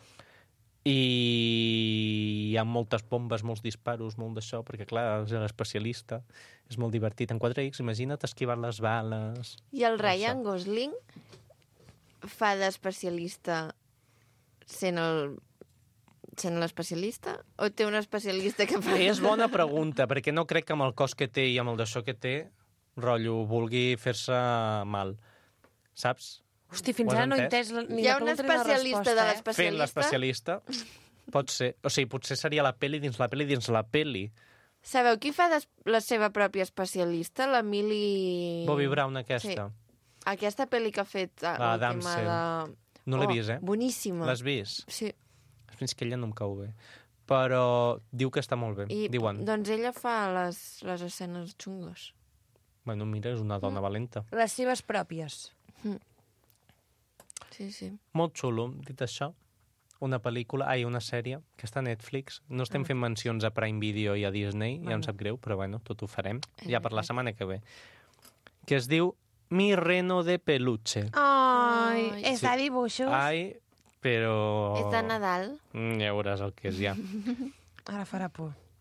I hi ha moltes bombes, molts disparos, molt d'això, perquè, clar, és l'especialista. És molt divertit. En quatre X, imagina't esquivant les bales. I el Ryan Gosling fa d'especialista sent el sent l'especialista? O té un especialista que fa... És bona pregunta, perquè no crec que amb el cos que té i amb el d'això que té, rotllo, vulgui fer-se mal. Saps? Hosti, fins Ho has ara no he entès? entès la- ni Hi ha la un pregunta ni la especialista resposta, de eh? l'especialista? Fent l'especialista, pot ser. O sigui, potser seria la peli dins la peli dins la peli. Sabeu qui fa des... la seva pròpia especialista? La Millie... Bobby Brown, aquesta. Aquesta pel·li que ha fet ah, La l'última Damsel. de... No l'he Oh, vist, eh? Boníssima. L'has vist? Sí. Fins que ella no em cau bé. Però diu que està molt bé, I, diuen. doncs ella fa les, les escenes xungues. Bueno, mira, és una dona valenta. Les seves pròpies. Sí, sí. Molt xulo, dit això. Una pel·lícula, ai, una sèrie, que està a Netflix. No estem fent mencions a Prime Video i a Disney, ja em sap greu, però bueno, tot ho farem. Ja per la setmana que ve. Que es diu Mi reno de peluche. Ai, Ai. és de dibuixos. Ai, però... És de Nadal. Mm, ja veuràs el que és, ja. Ara farà por.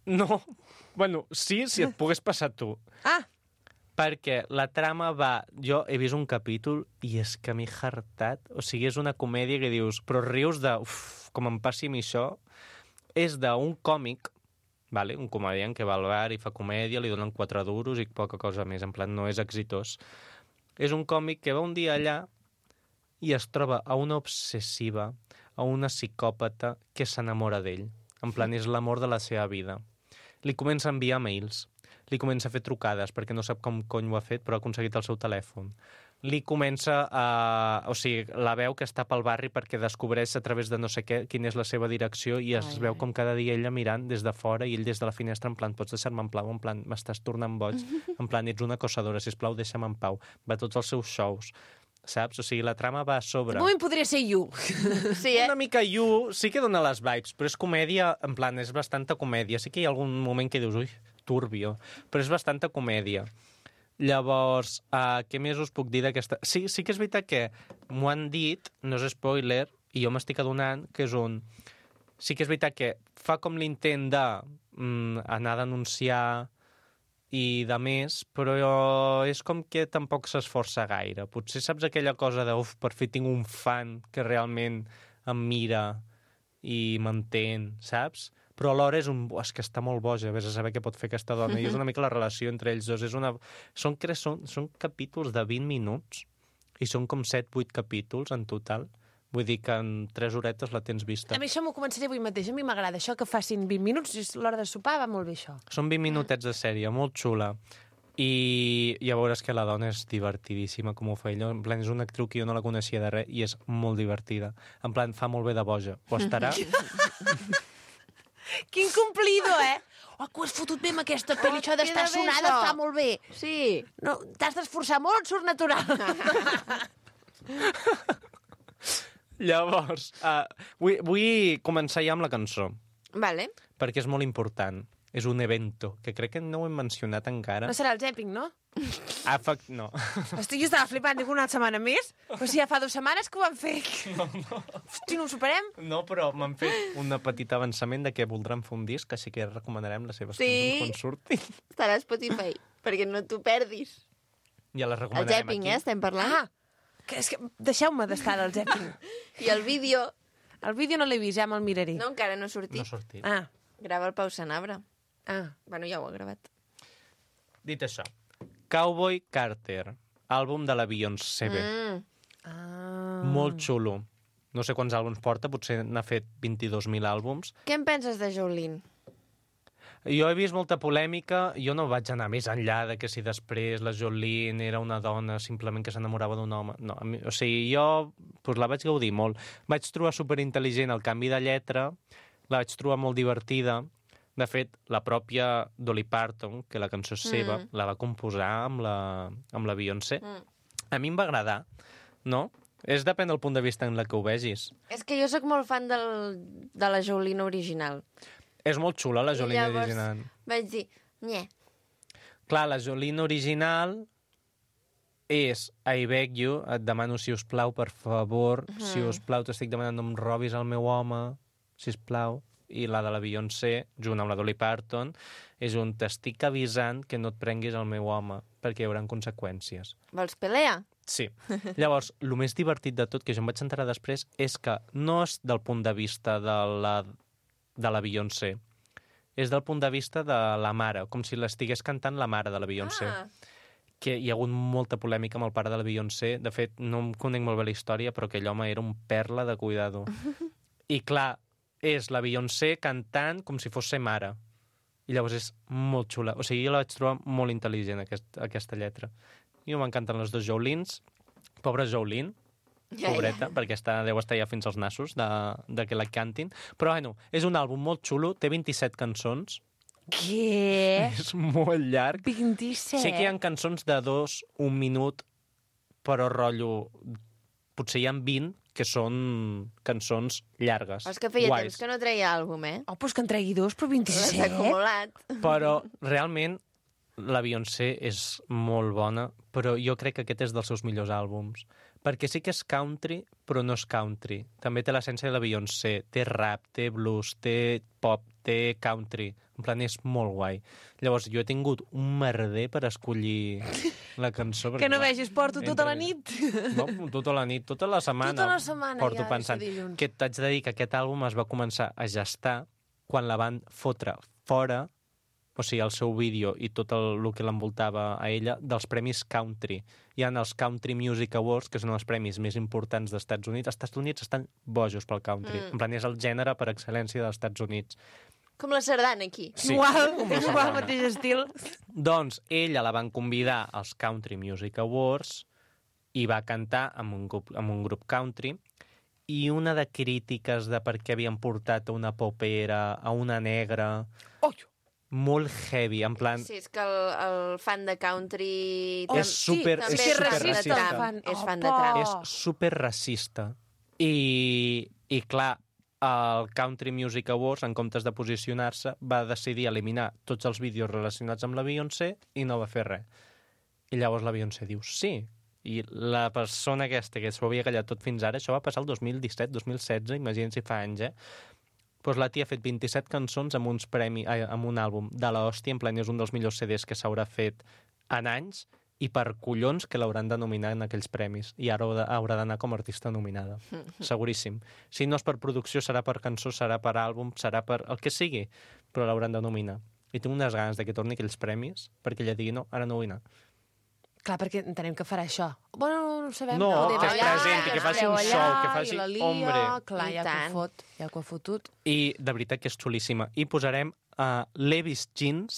No, bueno, sí, si et pogués passar tu. Ah, Perquè la trama va... Jo he vist un capítol i és que m'he hartat. O sigui, és una comèdia que dius... Però rius de... Uf, com em passi a mi això. És d'un còmic, vale? Un comediant que va al bar i fa comèdia, li donen quatre duros i poca cosa més. En plan, no és exitós. És un còmic que va un dia allà i es troba a una obsessiva, a una psicòpata que s'enamora d'ell. En plan, és l'amor de la seva vida. Li comença a enviar mails. Li comença a fer trucades, perquè no sap com cony ho ha fet, però ha aconseguit el seu telèfon. Li comença a... O sigui, la veu que està pel barri perquè descobreix a través de no sé què quina és la seva direcció i es ai, veu ai. com cada dia ella mirant des de fora i ell des de la finestra en plan, pots deixar-me en plau, en plan, m'estàs tornant boig, en plan, ets una acosadora, sisplau, deixa'm en pau. Va a tots els seus shows, saps? O sigui, la trama va a sobre. Un moment podria ser You. Sí, eh? Una mica You, sí que dona les vibes, però és comèdia, en plan, és bastanta comèdia. Sí que hi ha algun moment que dius, ui, turbio, però és bastanta comèdia. Llavors, uh, què més us puc dir d'aquesta... Sí, sí que és veritat que m'ho han dit, no és spoiler, i jo m'estic adonant que és un... Sí que és veritat que fa com l'intent de mm, anar a denunciar i de més, però és com que tampoc s'esforça gaire. Potser saps aquella cosa de, uf, per fi tinc un fan que realment em mira i m'entén, saps? Però alhora és un... És que està molt boja, vés a saber què pot fer aquesta dona. I és una mica la relació entre ells dos. És una... Són, crec, són, són capítols de vint minuts i són com set vuit capítols en total. Vull dir que en tres horetes la tens vista. A mi això m'ho començaré avui mateix. A mi m'agrada això, que facin vint minuts. És l'hora de sopar, va molt bé això. Són vint minutets de sèrie, molt xula. I ja veuràs que la dona és divertidíssima, com ho fa ella. En plan, és una actriu que jo no la coneixia de res i és molt divertida. En plan, fa molt bé de boja. Ho estarà... Quin complido, eh? Oh, que ho has fotut bé amb aquesta pel·li, això d'estar queda bé, sonada això. està molt bé. Sí. No, t'has d'esforçar molt, surt natural. Llavors, uh, vull, vull començar ja amb la cançó, Vale. perquè és molt important. És un evento, que crec que no ho hem mencionat encara. No serà el Zèping, no? Ah, fa... no. Hosti, jo estava flipant, dic una setmana més, però si ja fa dues setmanes que ho van fer. No, no. Hosti, no ho superem? No, però m'han fet un petit avançament de que voldran fer un disc, així que recomanarem les seves Sí. cançons quan surtin. Estarà a Spotify, perquè no t'ho perdis. Ja les El recomanarem Zèping, aquí. eh, estem parlant. Ah, que és que deixeu-me d'estar al Zèping. I el vídeo... El vídeo no l'he vist, ja me'l miraré. No, encara no ha sortit. No ha sortit. Ah, Grava el Pau Sanabra. ah. Bueno, ja ho ha gravat. Dit això, Cowboy Carter, àlbum de la Beyoncé. Mm. Ah. Molt xulo. No sé quants àlbums porta, potser n'ha fet vint-i-dos mil àlbums. Què en penses de Jolene? Jo he vist molta polèmica, jo no vaig anar més enllà de que si després la Jolene era una dona simplement que s'enamorava d'un home. No, a mi, o sigui, jo pues, la vaig gaudir molt. Vaig trobar superintel·ligent el canvi de lletra, la vaig trobar molt divertida. De fet, la pròpia Dolly Parton, que la cançó és seva, Mm. la va composar amb la, amb la Beyoncé. Mm. A mi em va agradar, no? És depèn del punt de vista en la que ho vegis. És que jo sóc molt fan del, de la Jolene original. És molt xula, la I Jolene llavors original. vaig dir, nye. Clar, la Jolene original és I beg you, et demano, si us plau, per favor, uh -huh. si us plau, t'estic demanant no em robis el meu home, si us plau. I la de la Beyoncé, junt amb la Dolly Parton, és un t'estic avisant que no et prenguis el meu home, perquè hi haurà conseqüències. Vols pelea? Sí. Llavors, el més divertit de tot, que jo em vaig enterar després, és que no és del punt de vista de la, de la Beyoncé, és del punt de vista de la mare, com si l'estigués cantant la mare de la Beyoncé. Ah. Que hi ha hagut molta polèmica amb el pare de la Beyoncé. De fet, no em conec molt bé la història, però aquell home era un perla de cuidado. I clar, és la Beyoncé cantant com si fos ser mare. I llavors és molt xula. O sigui, jo la vaig trobar molt intel·ligent, aquest, aquesta lletra. I m'encanten les dues Jolines. Pobra Jolene, pobreta, perquè està, deu estar ja fins als nassos de, de que la cantin. Però, bueno, és un àlbum molt xulo, té vint-i-set cançons. Què? És molt llarg. vint-i-set? Sí que hi ha cançons de dos, un minut, però rotllo... Potser hi ha vint que són cançons llargues. És que feia guais. temps que no treia àlbum, eh? Oh, doncs que en tregui dos, però L'has vint-i-set? acumulat. Però realment la Beyoncé és molt bona, però jo crec que aquest és dels seus millors àlbums, perquè sí que és country, però no és country. També té l'essència de la Beyoncé, té rap, té blues, té pop, té country. En plan, és molt guai. Llavors, jo he tingut un merder per escollir la cançó. Que no vegis, porto tota la nit. No, tota la nit, tota la setmana. Tota la setmana, porto ja, pensant. això dilluns. Que t'haig de dir que aquest àlbum es va començar a gestar quan la van fotre fora, o sigui, el seu vídeo i tot el, el que l'envoltava a ella, dels premis country. Hi ha els Country Music Awards, que són els premis més importants dels Estats Units. Els Estats Units estan bojos pel country. Mm. En plan, és el gènere per excel·lència dels Estats Units. Com la sardana, aquí. Sí. Igual, és igual, mateix estil. Doncs ella la van convidar als Country Music Awards i va cantar amb un grup, amb un grup country, i una de crítiques de per què havien portat a una popera, a una negra... Oh! Molt heavy, en plan... Sí, és que el, el fan de country... Oh, és super, també és és super fan de racista. trap. Fan. És fan de Opa! trap. És super racista. I, i clar, el Country Music Awards, en comptes de posicionar-se, va decidir eliminar tots els vídeos relacionats amb la Beyoncé i no va fer res. I llavors la Beyoncé diu, sí. I la persona aquesta que s'ho havia callat tot fins ara, això va passar el dos mil disset dos mil setze, imagina't si fa anys, eh? Pues la tia ha fet vint-i-set cançons amb, uns premi, eh, amb un àlbum de l'hòstia, en plan és un dels millors C Ds que s'haurà fet en anys, i per collons que l'hauran de nominar en aquells premis. I ara haurà d'anar com a artista nominada. Seguríssim. Si no és per producció, serà per cançó, serà per àlbum, serà per el que sigui, però l'hauran de nominar. I tinc unes ganes de que torni aquells premis perquè ella digui, no, ara no vull anar. Clar, perquè entenem que farà això. Bueno, no ho sabem. No, Ho que es dirà allà, presenti, que es faci un treu show, allà, que faci i la lia, hombre. Clar, I ja que ho tant. fot, ja que ho ha fotut. I de veritat que és xulíssima. I posarem a uh, Levi's Jeans.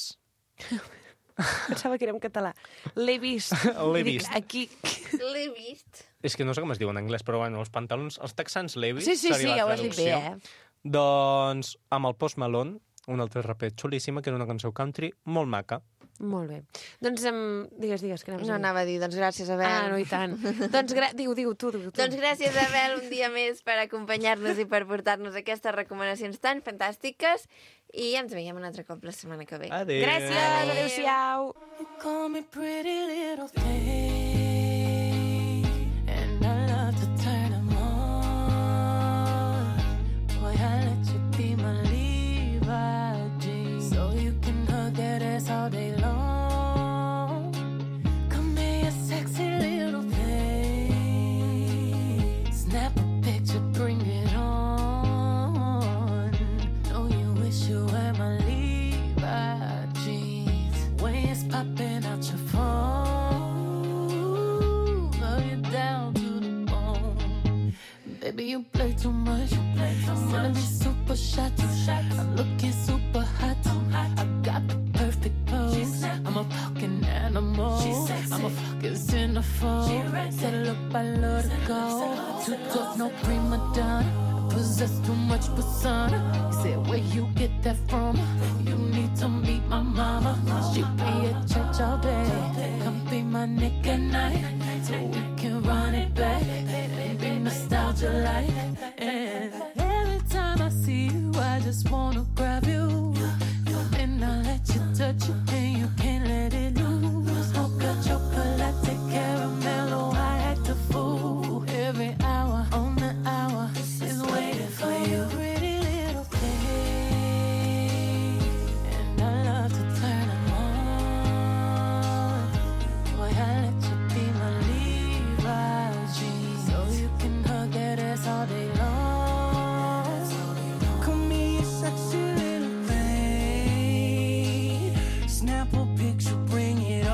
Pensava que era en català. L'he vist. L'he I dic, vist. Aquí... L'he vist. És que no sé com es diu en anglès, però bueno, els pantalons, els texans Levi's Sí, sí, sí, seria la ja ho has dit bé, traducció. eh? Doncs amb el Post Malone, un altre raper xulíssima, que era una cançó country molt maca. Molt bé. Doncs, um, digues, digues, que anaves No a dir. anava a dir, doncs gràcies, Abel. Ah, no, i tant. doncs, gra... diu, diu, tu, diu, tu. Doncs gràcies, Abel, un dia més per acompanyar-nos i per portar-nos aquestes recomanacions tan fantàstiques. I ens veiem un altre cop la setmana que ve. Adéu. Gràcies, adéu-siau. You call me pretty little thing, and I love to turn them on. Boy, I let you be my Levi jeans, so you can hug that ass all day long. Come here, you sexy little thing. Snap a picture, bring it on. Know you wish you were my Levi jeans. When it's popping out your phone, love you down to the bone. Baby, you play too much. You play too much. Sending me super shots. I'm looking super hot. I got the perfect pose. I'm a fucking animal. I'm a fucking centerfold. Settle up, I love to go. Too close, no prima donna. Possess too much persona. You said, where you get that from? You need to meet my mama. She be at church all day. Come be my nigga at night, so we can run it back and be nostalgia like. And every time I see you, I just wanna grab you, and I let you touch it, and you can't let it loose. Mocha chocolate, caramel, oh I act a fool. Every hour on the hour is waiting for you. Pretty little thing, and I love to turn them on. Boy, I let you be my Levi jeans, so you can hug that ass all day long. Come here, you sexy little thing. Snap a picture, bring it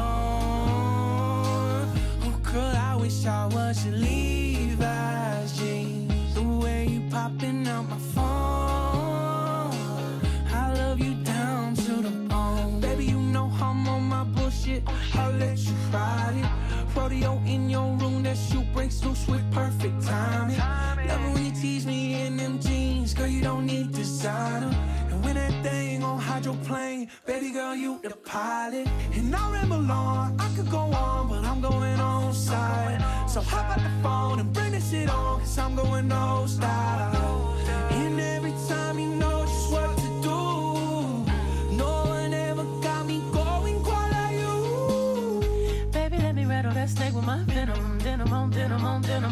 on. Oh, girl, I wish I was your Levi's jeans. The way you popping out my phone, I love you down to the bone. Baby, you know I'm on my bullshit, I'll let you ride it. Rodeo in your room, that shoe breaks loose with perfect timing. Love it when you tease me in them jeans, girl, you don't need designer. And when that thing on hydroplane, baby girl, you the pilot. And I ramble on, I could go on, but I'm going on side. So hop out the phone and bring this shit on, cause I'm going no style. And every time you know just what to do, no one ever got me going quite like you. Baby, let me rattle that snake with my venom. Denim on denim on denim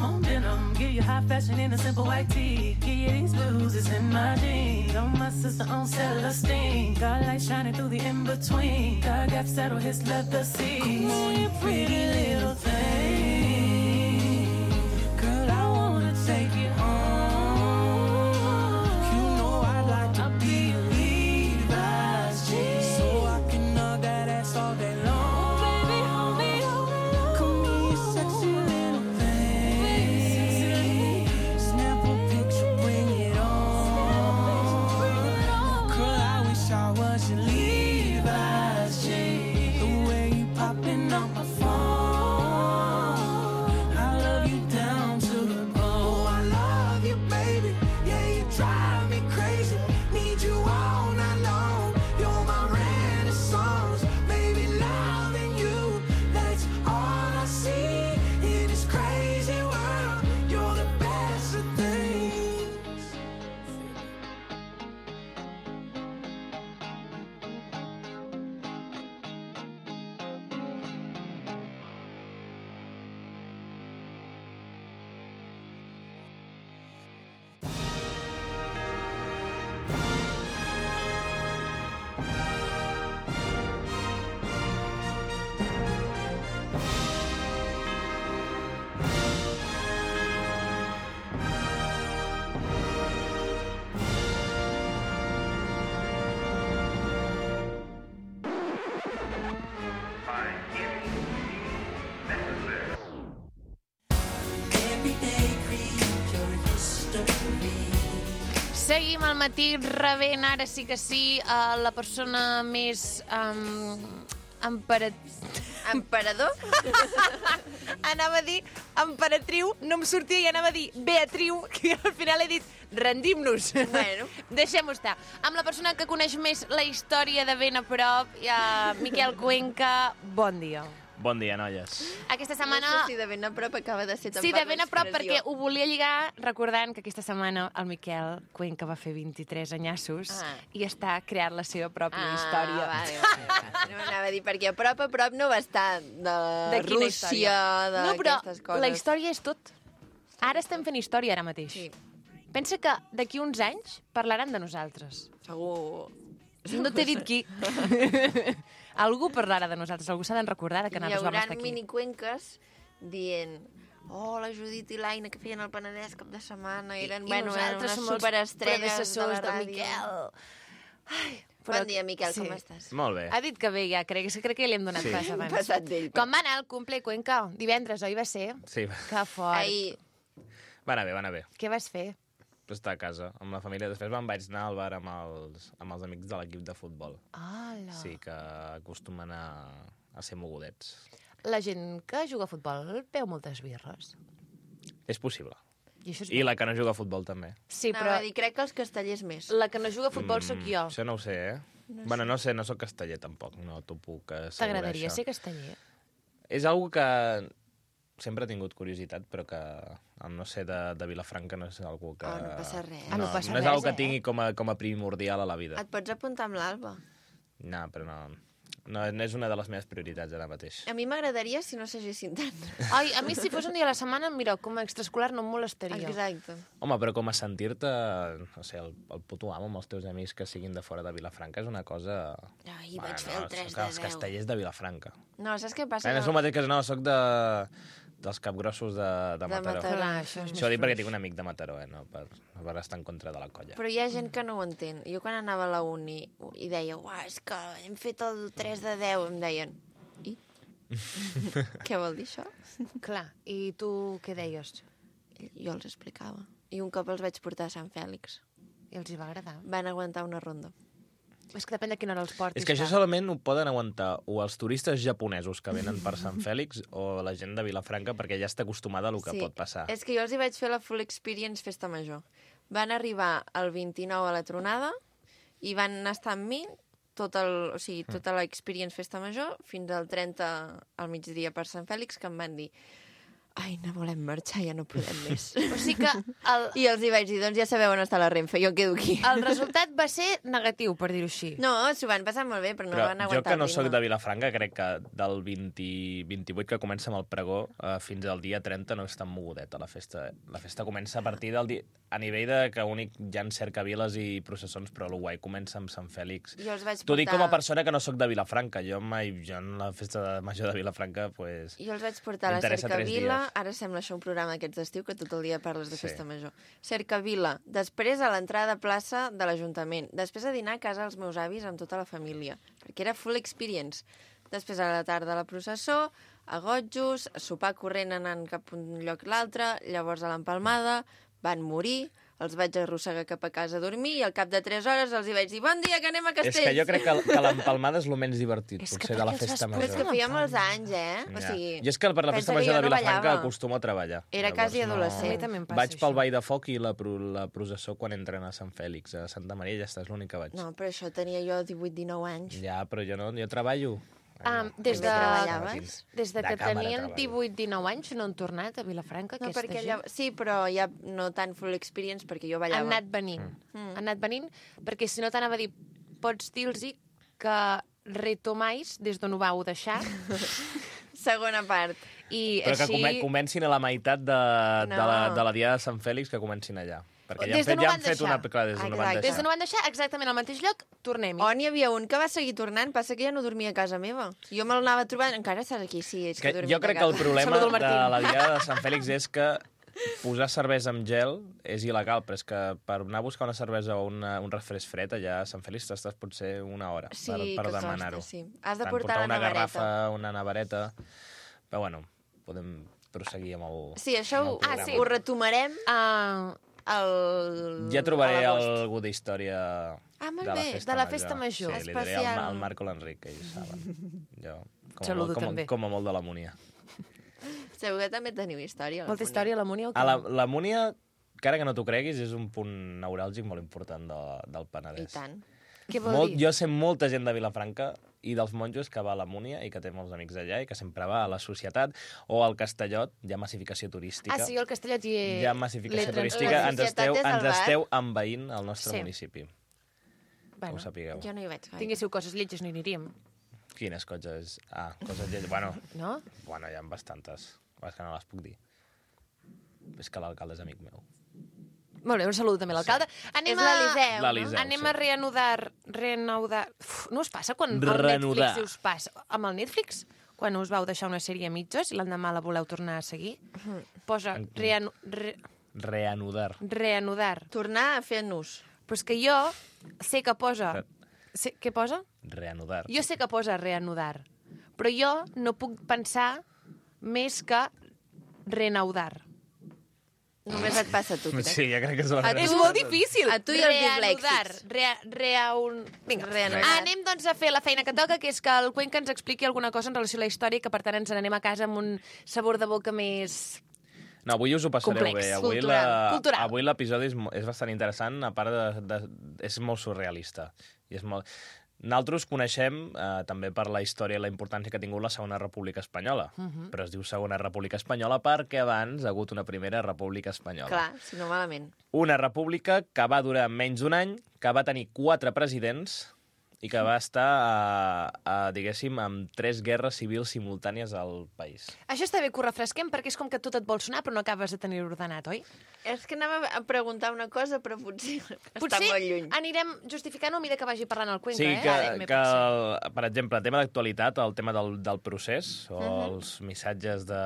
in a simple white tee. Give you these blues, it's in my jeans. On my sister on Celestine. Got light shining through the in-between. Got gaps that'll his leather seats. Come on, you pretty little thing. Girl, I wanna take you home. You know I'd like to be a Levi's jean. So I can hug that ass all day long. Seguim al matí rebent, ara sí que sí, a la persona més um, emparat... Emperador? Anava a dir emperatriu, no em sortia i anava a dir beatriu, que al final he dit rendim-nos. Bueno. Deixem-ho estar. Amb la persona que coneix més la història de ben a prop, uh, Miquel Cuenca, bon dia. Bon dia, noies. Aquesta setmana... No sé si de ben a prop acaba de ser tampoc Sí, de ben a prop, l'expressió. perquè ho volia lligar recordant que aquesta setmana el Miquel Cuenca va fer vint-i-tres anyassos Ah. i està creant la seva pròpia Ah, història. vale, vale. No anava a dir, perquè a prop a prop no va estar de, De quina Rússia, història? No, però d'aquestes coses. la història és tot. Ara estem fent història, ara mateix. Sí, Pensa que d'aquí uns anys parlaran de nosaltres. segur. No t'he dit qui. Algú parlarà de nosaltres, algú s'ha de recordar que Hi nosaltres vam haurà estar aquí. minicuenques dient oh, la Judit i l'Aina que feien el Penedès cap de setmana, eren, I bueno, eren nosaltres unes som els superestrelles de la predecessors del ràdio. Miquel. Ai, Bon dia, Miquel, com estàs? Molt bé. Ha dit que bé, ja, crec, crec que li hem donat Sí. pas abans. Passat d'ell. Com va anar el cumple, Cuenca? Divendres, oi va ser? Sí, Que fort. Ahir, va anar bé, va anar bé. Què vas fer? Estar a casa, amb la família. Després me'n vaig anar al bar amb els, amb els amics de l'equip de futbol. Hola. Sí, que acostumen a, a ser mogudets. La gent que juga a futbol veu moltes birres. És possible. I això és I la que no juga a futbol també. Sí, anava però a dir, crec que els castellers més. la que no juga a futbol sóc jo. Això no ho sé, eh? No bueno, no sé, no sóc casteller tampoc, no t'ho puc assegurar. T'agradaria això. ser casteller? És algo que sempre he tingut curiositat, però que el no ser de, de Vilafranca no és algo que... Oh, no passa res. Ah, no passa no és res, algo que eh? tingui com a, com a primordial a la vida. Et pots apuntar amb l'Alba. No, però no, no, no és una de les meves prioritats ara mateix. A mi m'agradaria si no s'agessin tant. Ai, a mi si fos un dia a la setmana, mira, com a extraescolar no em molestaria. Exacte. Home, però com a sentir-te, no sé, el, el puto amo amb els teus amics que siguin de fora de Vilafranca és una cosa... Ai, vaig fer el tres que de els deu. castellers de Vilafranca. No, saps què passa? Eh, no és el mateix que no, soc de, dels capgrossos de, de, De Mataró. Mataró. Clar, això és Això ho dic perquè tinc un amic de Mataró, eh, no per, no per estar en contra de la colla. Però hi ha gent que no ho entén. Jo quan anava a la uni i deia, uah, és que hem fet el tres de deu, em deien, i? Què vol dir això? Clar, i tu què deies? Jo els explicava. I un cop els vaig portar a Sant Fèlix. I els hi va agradar? Van aguantar una ronda. És que depèn de quina hora els portis. És que això clar. solament ho poden aguantar o els turistes japonesos que venen per Sant Fèlix o la gent de Vilafranca perquè ja està acostumada a lo que pot passar. És que jo els hi vaig fer la Full Experience Festa Major. Van arribar el vint-i-nou a la tronada i van estar amb mi tot el, o sigui, tota l'experience Festa Major fins al trenta al migdia per Sant Fèlix, que em van dir ai, no volem marxar, ja no podem més. O sigui que el, I els hi vaig dir, doncs ja sabeu on està la Renfe, jo em quedo aquí. el resultat va ser negatiu, per dir-ho així. No, s'ho van passar molt bé, però no Però van jo aguantar que no el sóc ritme. de Vilafranca, crec que del vint, vint-i-vuit que comença amb el pregó eh, fins al dia trenta no és tan mogudeta la festa. La festa comença a partir del dia... A nivell de que únic hi ha cercaviles i processons, però el guai comença amb Sant Fèlix. Jo els vaig T'ho dic portar- com a persona que no sóc de Vilafranca. Jo mai, jo en la festa de major de Vilafranca, pues... Jo els vaig portar a la M'interessa tres Cercavila, dies. ara sembla això un programa aquests d'estiu que tot el dia parles de Sí. festa major. Cercavila, després a l'entrada a plaça de l'Ajuntament, després a dinar a casa dels meus avis amb tota la família, perquè era full experience. Després a la tarda a la processó, a Gotjos, a sopar corrent anant cap a un lloc l'altre, llavors a l'Empalmada, van morir, els vaig arrossegar cap a casa a dormir i al cap de tres hores els hi vaig dir bon dia, que anem a Castells. És que jo crec que, que l'empalmada és el menys divertit, És que potser, per de la què els vas festa portar? Però és que major. feia molts anys, eh? O Ja. sigui, Jo és que per la festa pensa que major jo de no Vilafranca ballava. acostumo a treballar. Era Llavors quasi no- adolescent. A mi també em passa Vaig pel això. Ball de Foc i la, pro, la processó quan entren a Sant Fèlix, a Santa Maria, ja està, és l'únic que vaig. No, però això tenia jo divuit dinou anys. Ja, però jo no, jo treballo. Um, des, de, També treballaves? des de De que càmera tenien treballo. divuit dinou anys no han tornat a Vilafranca, No, aquesta perquè gent. allò... Sí, però ja no tan full experience perquè jo ballava. Han anat venint. Mm. Han anat venint, perquè si no t'anava a dir, pots dir-los que retomais des d'on ho vau deixar Segona part. i Però que així... come, comencin a la meitat de, de, No. la, de la dia de Sant Fèlix, que comencin allà. Perquè ja han Des fet, d'on ho ja van han fet deixar. una... Clar, des d'on ho van Exacte. Des deixar. d'on ho van deixar, exactament al mateix lloc, tornem-hi. On hi havia un que va seguir tornant, passa que ja no dormia a casa meva. Jo me'l anava trobant, encara estàs aquí, sí, és que, Que dormia jo crec a que el casa. problema Saludo al de Martín. la diada de Sant Fèlix és que posar cervesa amb gel és il·legal, però és que per anar a buscar una cervesa o una, un refresc fred allà a Sant Fèlix t'estàs potser una hora Sí, per, per que costa, demanar-ho. sí. Has de T'han portar la una navareta. garrafa, una navareta... Però bueno, podem proseguir amb el... Sí, això ho, amb el ah, programa. sí. ho retomarem Ah, al... Ja trobaré a l'agost. algú d'història Ah, molt de la bé, festa de la festa major. Sí, li diré al, Especial. al Marc o l'Enric, que ells saben. Jo, com, a Saludo molt, com, també. com a molt de la Múnia. Segur que també teniu història. molta història, la Múnia. o què? A la, la Múnia, encara que no t'ho creguis, és un punt neuràlgic molt important de, del I Penedès. tant. Què vol Molt, dir? jo sé molta gent de Vilafranca i dels monjos que va a la Múnia i que té molts amics allà i que sempre va a la Societat o al Castellot, hi ha massificació turística. Ah, sí, el Castellot i... Hi ha massificació l'he trans- turística, La ens Societat esteu, és al ens bar. esteu envaint el nostre Sí. municipi, que Bueno, ho sapigueu. Jo no hi vaig gaire. tinguéssiu coses lletges, no hi aniríem, Quines coses? Ah, coses lletges. Bueno, no? bueno, hi ha bastantes. És que no les puc dir. És que l'alcalde és amic meu. Molt bé, un saludo també a l'alcalde. Anem És a... l'Eliseu, no? L'Eliseu, Anem sí. a reanudar... reanudar... Uf, no us passa quan el Reanudar. Netflix us passa? Amb el Netflix, quan us vau deixar una sèrie a mitges i l'endemà la voleu tornar a seguir, posa reanu... re... Reanudar. reanudar. Tornar a fer nus. Però és que jo sé que posa... Sé... Què posa? Reanudar. Jo sé que posa reanudar, però jo no puc pensar més que renaudar. Només et passa a tu, crec. Sí, jo crec que és la A tu- És molt difícil. A tu i els Reanudar. dislèxics. Rea, reaun... Vinga, Reanudar. anem doncs a fer la feina que toca, que és que el Cuenca ens expliqui alguna cosa en relació a la història, que per tant ens n'anem a casa amb un sabor de boca més... No, avui us ho passareu Complex, bé. Avui cultural, la- cultural. Avui l'episodi és, mo- és bastant interessant, a part de, de... És molt surrealista. I és molt... Nosaltres coneixem, eh, també per la història i la importància que ha tingut la Segona República Espanyola. Mhm. Però es diu Segona República Espanyola perquè abans ha hagut una Primera República Espanyola. Clar, si no malament. Una república que va durar menys d'un any, que va tenir quatre presidents i que va estar, a, a, diguéssim, amb tres guerres civils simultànies al país. Això està bé que ho refresquem, perquè és com que tot et vol sonar, però no acabes de tenir ordenat, oi? És que anava a preguntar una cosa, però potser, Potser està molt lluny. anirem justificant-ho a mesura que vagi parlant el Cuenca, Sí, eh? que, Vale, que el, per exemple, el tema d'actualitat, el tema del, del procés, o uh -huh. els missatges de,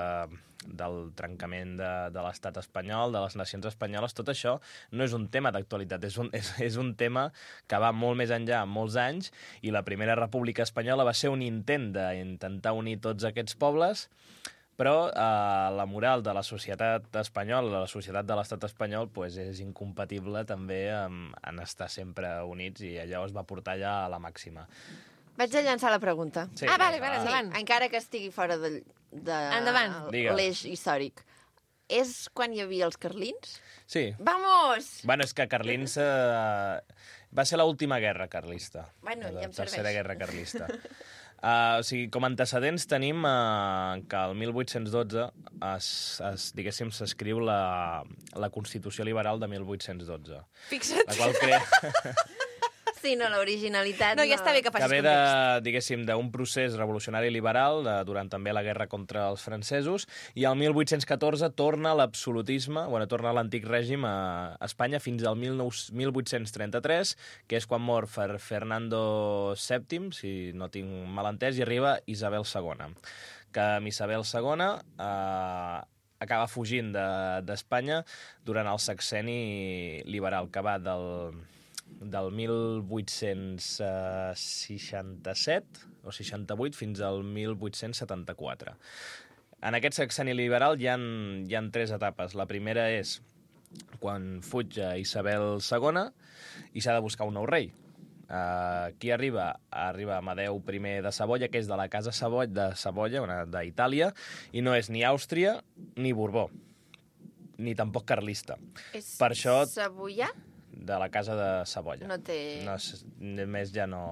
del trencament de, de l'estat espanyol, de les nacions espanyoles, tot això no és un tema d'actualitat, és, un, és, és un tema que va molt més enllà, molts anys, i la Primera República Espanyola va ser un intent d'intentar unir tots aquests pobles, però eh, la moral de la societat espanyola, de la societat de l'estat espanyol, pues, és incompatible també amb, en estar sempre units, i allò es va portar ja a la màxima. Vaig a llançar la pregunta. Sí, Ah, vale, va. vale, endavant. Encara que estigui fora de, de Endavant. Digues. l'eix històric. És quan hi havia els carlins? Sí. Vamos! Bueno, és que Carlins eh, va ser l'última guerra carlista. Bueno, la ja em tercera serveix. guerra carlista. Uh, o sigui, com a antecedents tenim uh, que el mil vuit-cents dotze es, es, diguéssim, s'escriu la, la Constitució Liberal de mil vuit-cents dotze. Fixa't. La qual crea... Sí, no, l'originalitat No, ja està bé que que facis ve de, context. diguéssim, d'un procés revolucionari liberal de, durant també la guerra contra els francesos, i el mil vuit-cents catorze torna l'absolutisme, bueno, torna l'antic règim a Espanya fins al mil vuit-cents trenta-tres, que és quan mor Fer Fernando sèptim, si no tinc mal entès, i arriba Isabel segona. Que amb Isabel segona eh, acaba fugint d'Espanya de, durant el sexenni liberal, que va del... del mil vuit-cents seixanta-set o seixanta-vuit fins al mil vuit-cents setanta-quatre. En aquest sexenni liberal hi ha, hi ha tres etapes. La primera és quan fuig Isabel segona i s'ha de buscar un nou rei. Uh, qui arriba? Arriba Amadeu primer de Savoia, que és de la casa Savoia, de Savoia, d'Itàlia, i no és ni Àustria ni Borbó, ni tampoc carlista. És Per això... Savoià? De la casa de Savoia. No té... No, més ja no...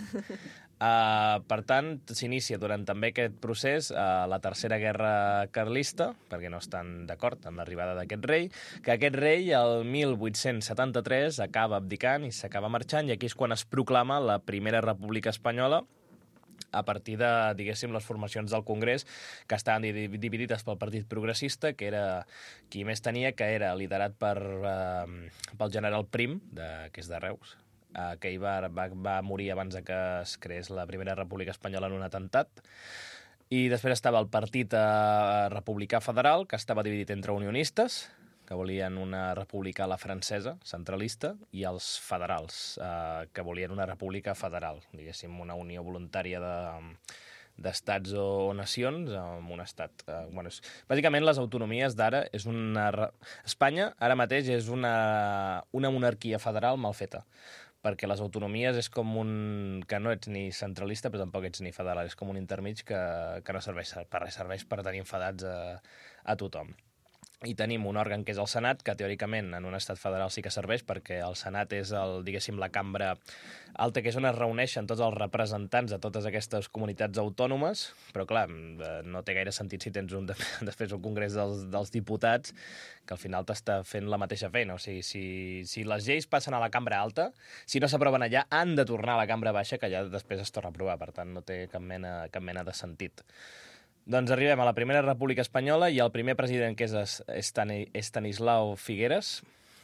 uh, per tant, s'inicia durant també aquest procés uh, la Tercera Guerra Carlista, perquè no estan d'acord amb l'arribada d'aquest rei, que aquest rei, el mil vuit-cents setanta-tres, acaba abdicant i s'acaba marxant, i aquí és quan es proclama la Primera República Espanyola, a partir de, diguéssim, les formacions del Congrés, que estaven dividides pel Partit Progressista, que era qui més tenia, que era liderat per, eh, pel general Prim, de, que és de Reus, eh, que va, va, va morir abans de que es creés la Primera República Espanyola en un atemptat. I després estava el Partit eh, Republicà Federal, que estava dividit entre unionistes, que volien una república a la francesa, centralista, i els federals, eh, que volien una república federal, diguéssim, una unió voluntària de, d'estats o, o nacions amb un estat. Eh, bueno, és, bàsicament, les autonomies d'ara és una... Espanya, ara mateix, és una, una monarquia federal mal feta, perquè les autonomies és com un... que no ets ni centralista, però tampoc ets ni federal, és com un intermig que, que no serveix per res, serveix per tenir enfadats a, a tothom. I tenim un òrgan que és el Senat, que teòricament en un estat federal sí que serveix, perquè el Senat és, el, diguéssim, la cambra alta, que és on es reuneixen tots els representants de totes aquestes comunitats autònomes, però clar, no té gaire sentit si tens un, després un congrés dels, dels diputats, que al final t'està fent la mateixa feina. O sigui, si, si les lleis passen a la cambra alta, si no s'aproven allà, han de tornar a la cambra baixa, que ja després es torna a aprovar, per tant no té cap mena, cap mena de sentit. Doncs arribem a la Primera República Espanyola i el primer president, que és Estanislao Figueres,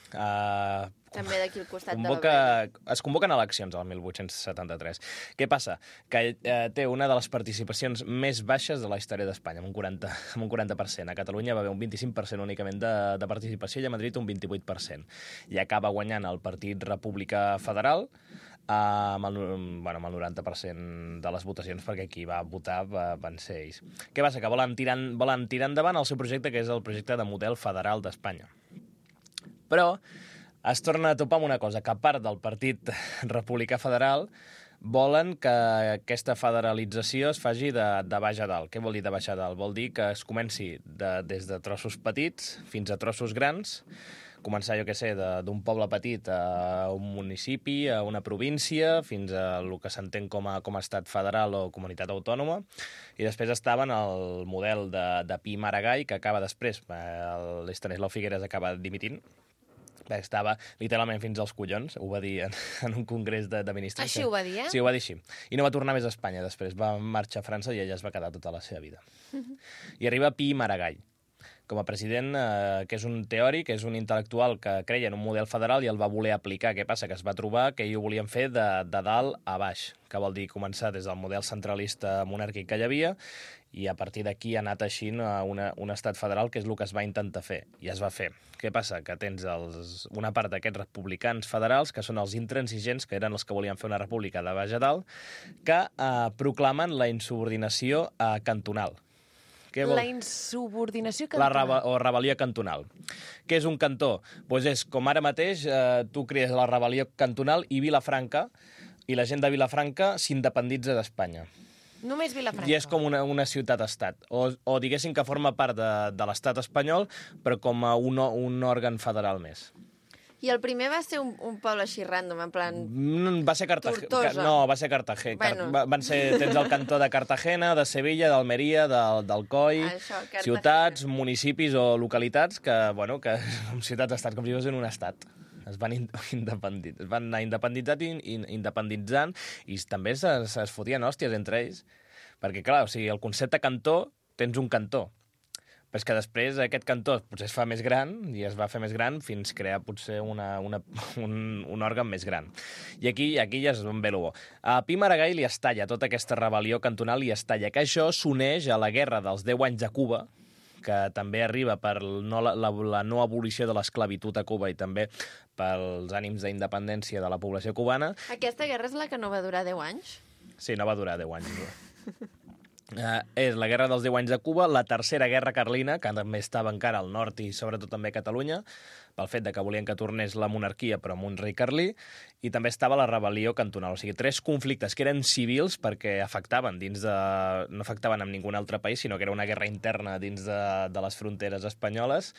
eh, també d'aquí al costat convoca, de la es convoquen eleccions al mil vuit-cents setanta-tres. Què passa? Que eh, té una de les participacions més baixes de la història d'Espanya, amb un quaranta, amb un quaranta per cent. A Catalunya va haver un vint-i-cinc per cent únicament de, de participació i a Madrid un vint-i-vuit per cent. I acaba guanyant el Partit República Federal, amb el, bueno, amb el noranta per cent de les votacions, perquè qui va votar va, van ser ells. Què passa? Que volen tirar, volen tirar endavant el seu projecte, que és el projecte de model federal d'Espanya. Però es torna a topar amb una cosa, que a part del Partit Republicà Federal, volen que aquesta federalització es faci de, de baix a dalt. Què vol dir de baix a dalt? Vol dir que es comenci de, des de trossos petits fins a trossos grans, començar, jo què sé, d'un poble petit a un municipi, a una província, fins a el que s'entén com a, com a estat federal o comunitat autònoma. I després estaven el model de, de Pi i Maragall, que acaba després, l'Estanislao Figueres acaba dimitint, estava literalment fins als collons, ho va dir en, en un congrés de, de ministres. Així ho va dir, eh? Sí, ho va dir així. I no va tornar més a Espanya després, va marxar a França i allà es va quedar tota la seva vida. I arriba Pi i Maragall, com a president, eh, que és un teòric, és un intel·lectual que creia en un model federal i el va voler aplicar. Què passa? Que es va trobar que ells ho volien fer de, de dalt a baix, que vol dir començar des del model centralista monàrquic que hi havia i a partir d'aquí ha anat així a una, un estat federal, que és el que es va intentar fer, i es va fer. Què passa? Que tens els, una part d'aquests republicans federals, que són els intransigents, que eren els que volien fer una república de baix a dalt, que eh, proclamen la insubordinació eh, cantonal. La insubordinació cantonal. La rebe o rebel·lió cantonal. Què és un cantó? Pues és com ara mateix, eh, tu crees la rebel·lió cantonal i Vilafranca, i la gent de Vilafranca s'independitza d'Espanya. Només Vilafranca. I és com una, una ciutat-estat. O, o diguéssim que forma part de, de l'estat espanyol, però com a un, un òrgan federal més. I el primer va ser un, un poble així random, en plan... Mm, Va ser Cartagena. Tortosa. No, va ser Cartagena. Bueno. Car... Van ser... Tens el cantó de Cartagena, de Sevilla, d'Almeria, del, d'Alcoi, Això, Cartagena. ciutats, municipis o localitats que, bueno, que són ciutats-estats com si fossin un estat. Es van, independi... es van anar independitzant i in... independitzant i també es, es fotien hòsties entre ells. Perquè, clar, o sigui, el concepte cantó, tens un cantó. Però és que després aquest cantó potser es fa més gran i es va fer més gran fins crear potser una, una, un, un òrgan més gran. I aquí, aquí ja és on ve el bo. A Pi Maragall li estalla tota aquesta rebel·lió cantonal i estalla, que això s'uneix a la guerra dels deu anys de Cuba, que també arriba per no, la, la, la no abolició de l'esclavitud a Cuba i també pels ànims d'independència de la població cubana. Aquesta guerra és la que no va durar deu anys? Sí, no va durar deu anys. No? Uh, és la Guerra dels deu anys de Cuba, la tercera guerra carlina, que també estava encara al nord i sobretot també a Catalunya, pel fet de que volien que tornés la monarquia però amb un rei carlí, i també estava la rebel·lió cantonal. O sigui, tres conflictes que eren civils perquè afectaven dins de... no afectaven en ningun altre país, sinó que era una guerra interna dins de, de les fronteres espanyoles.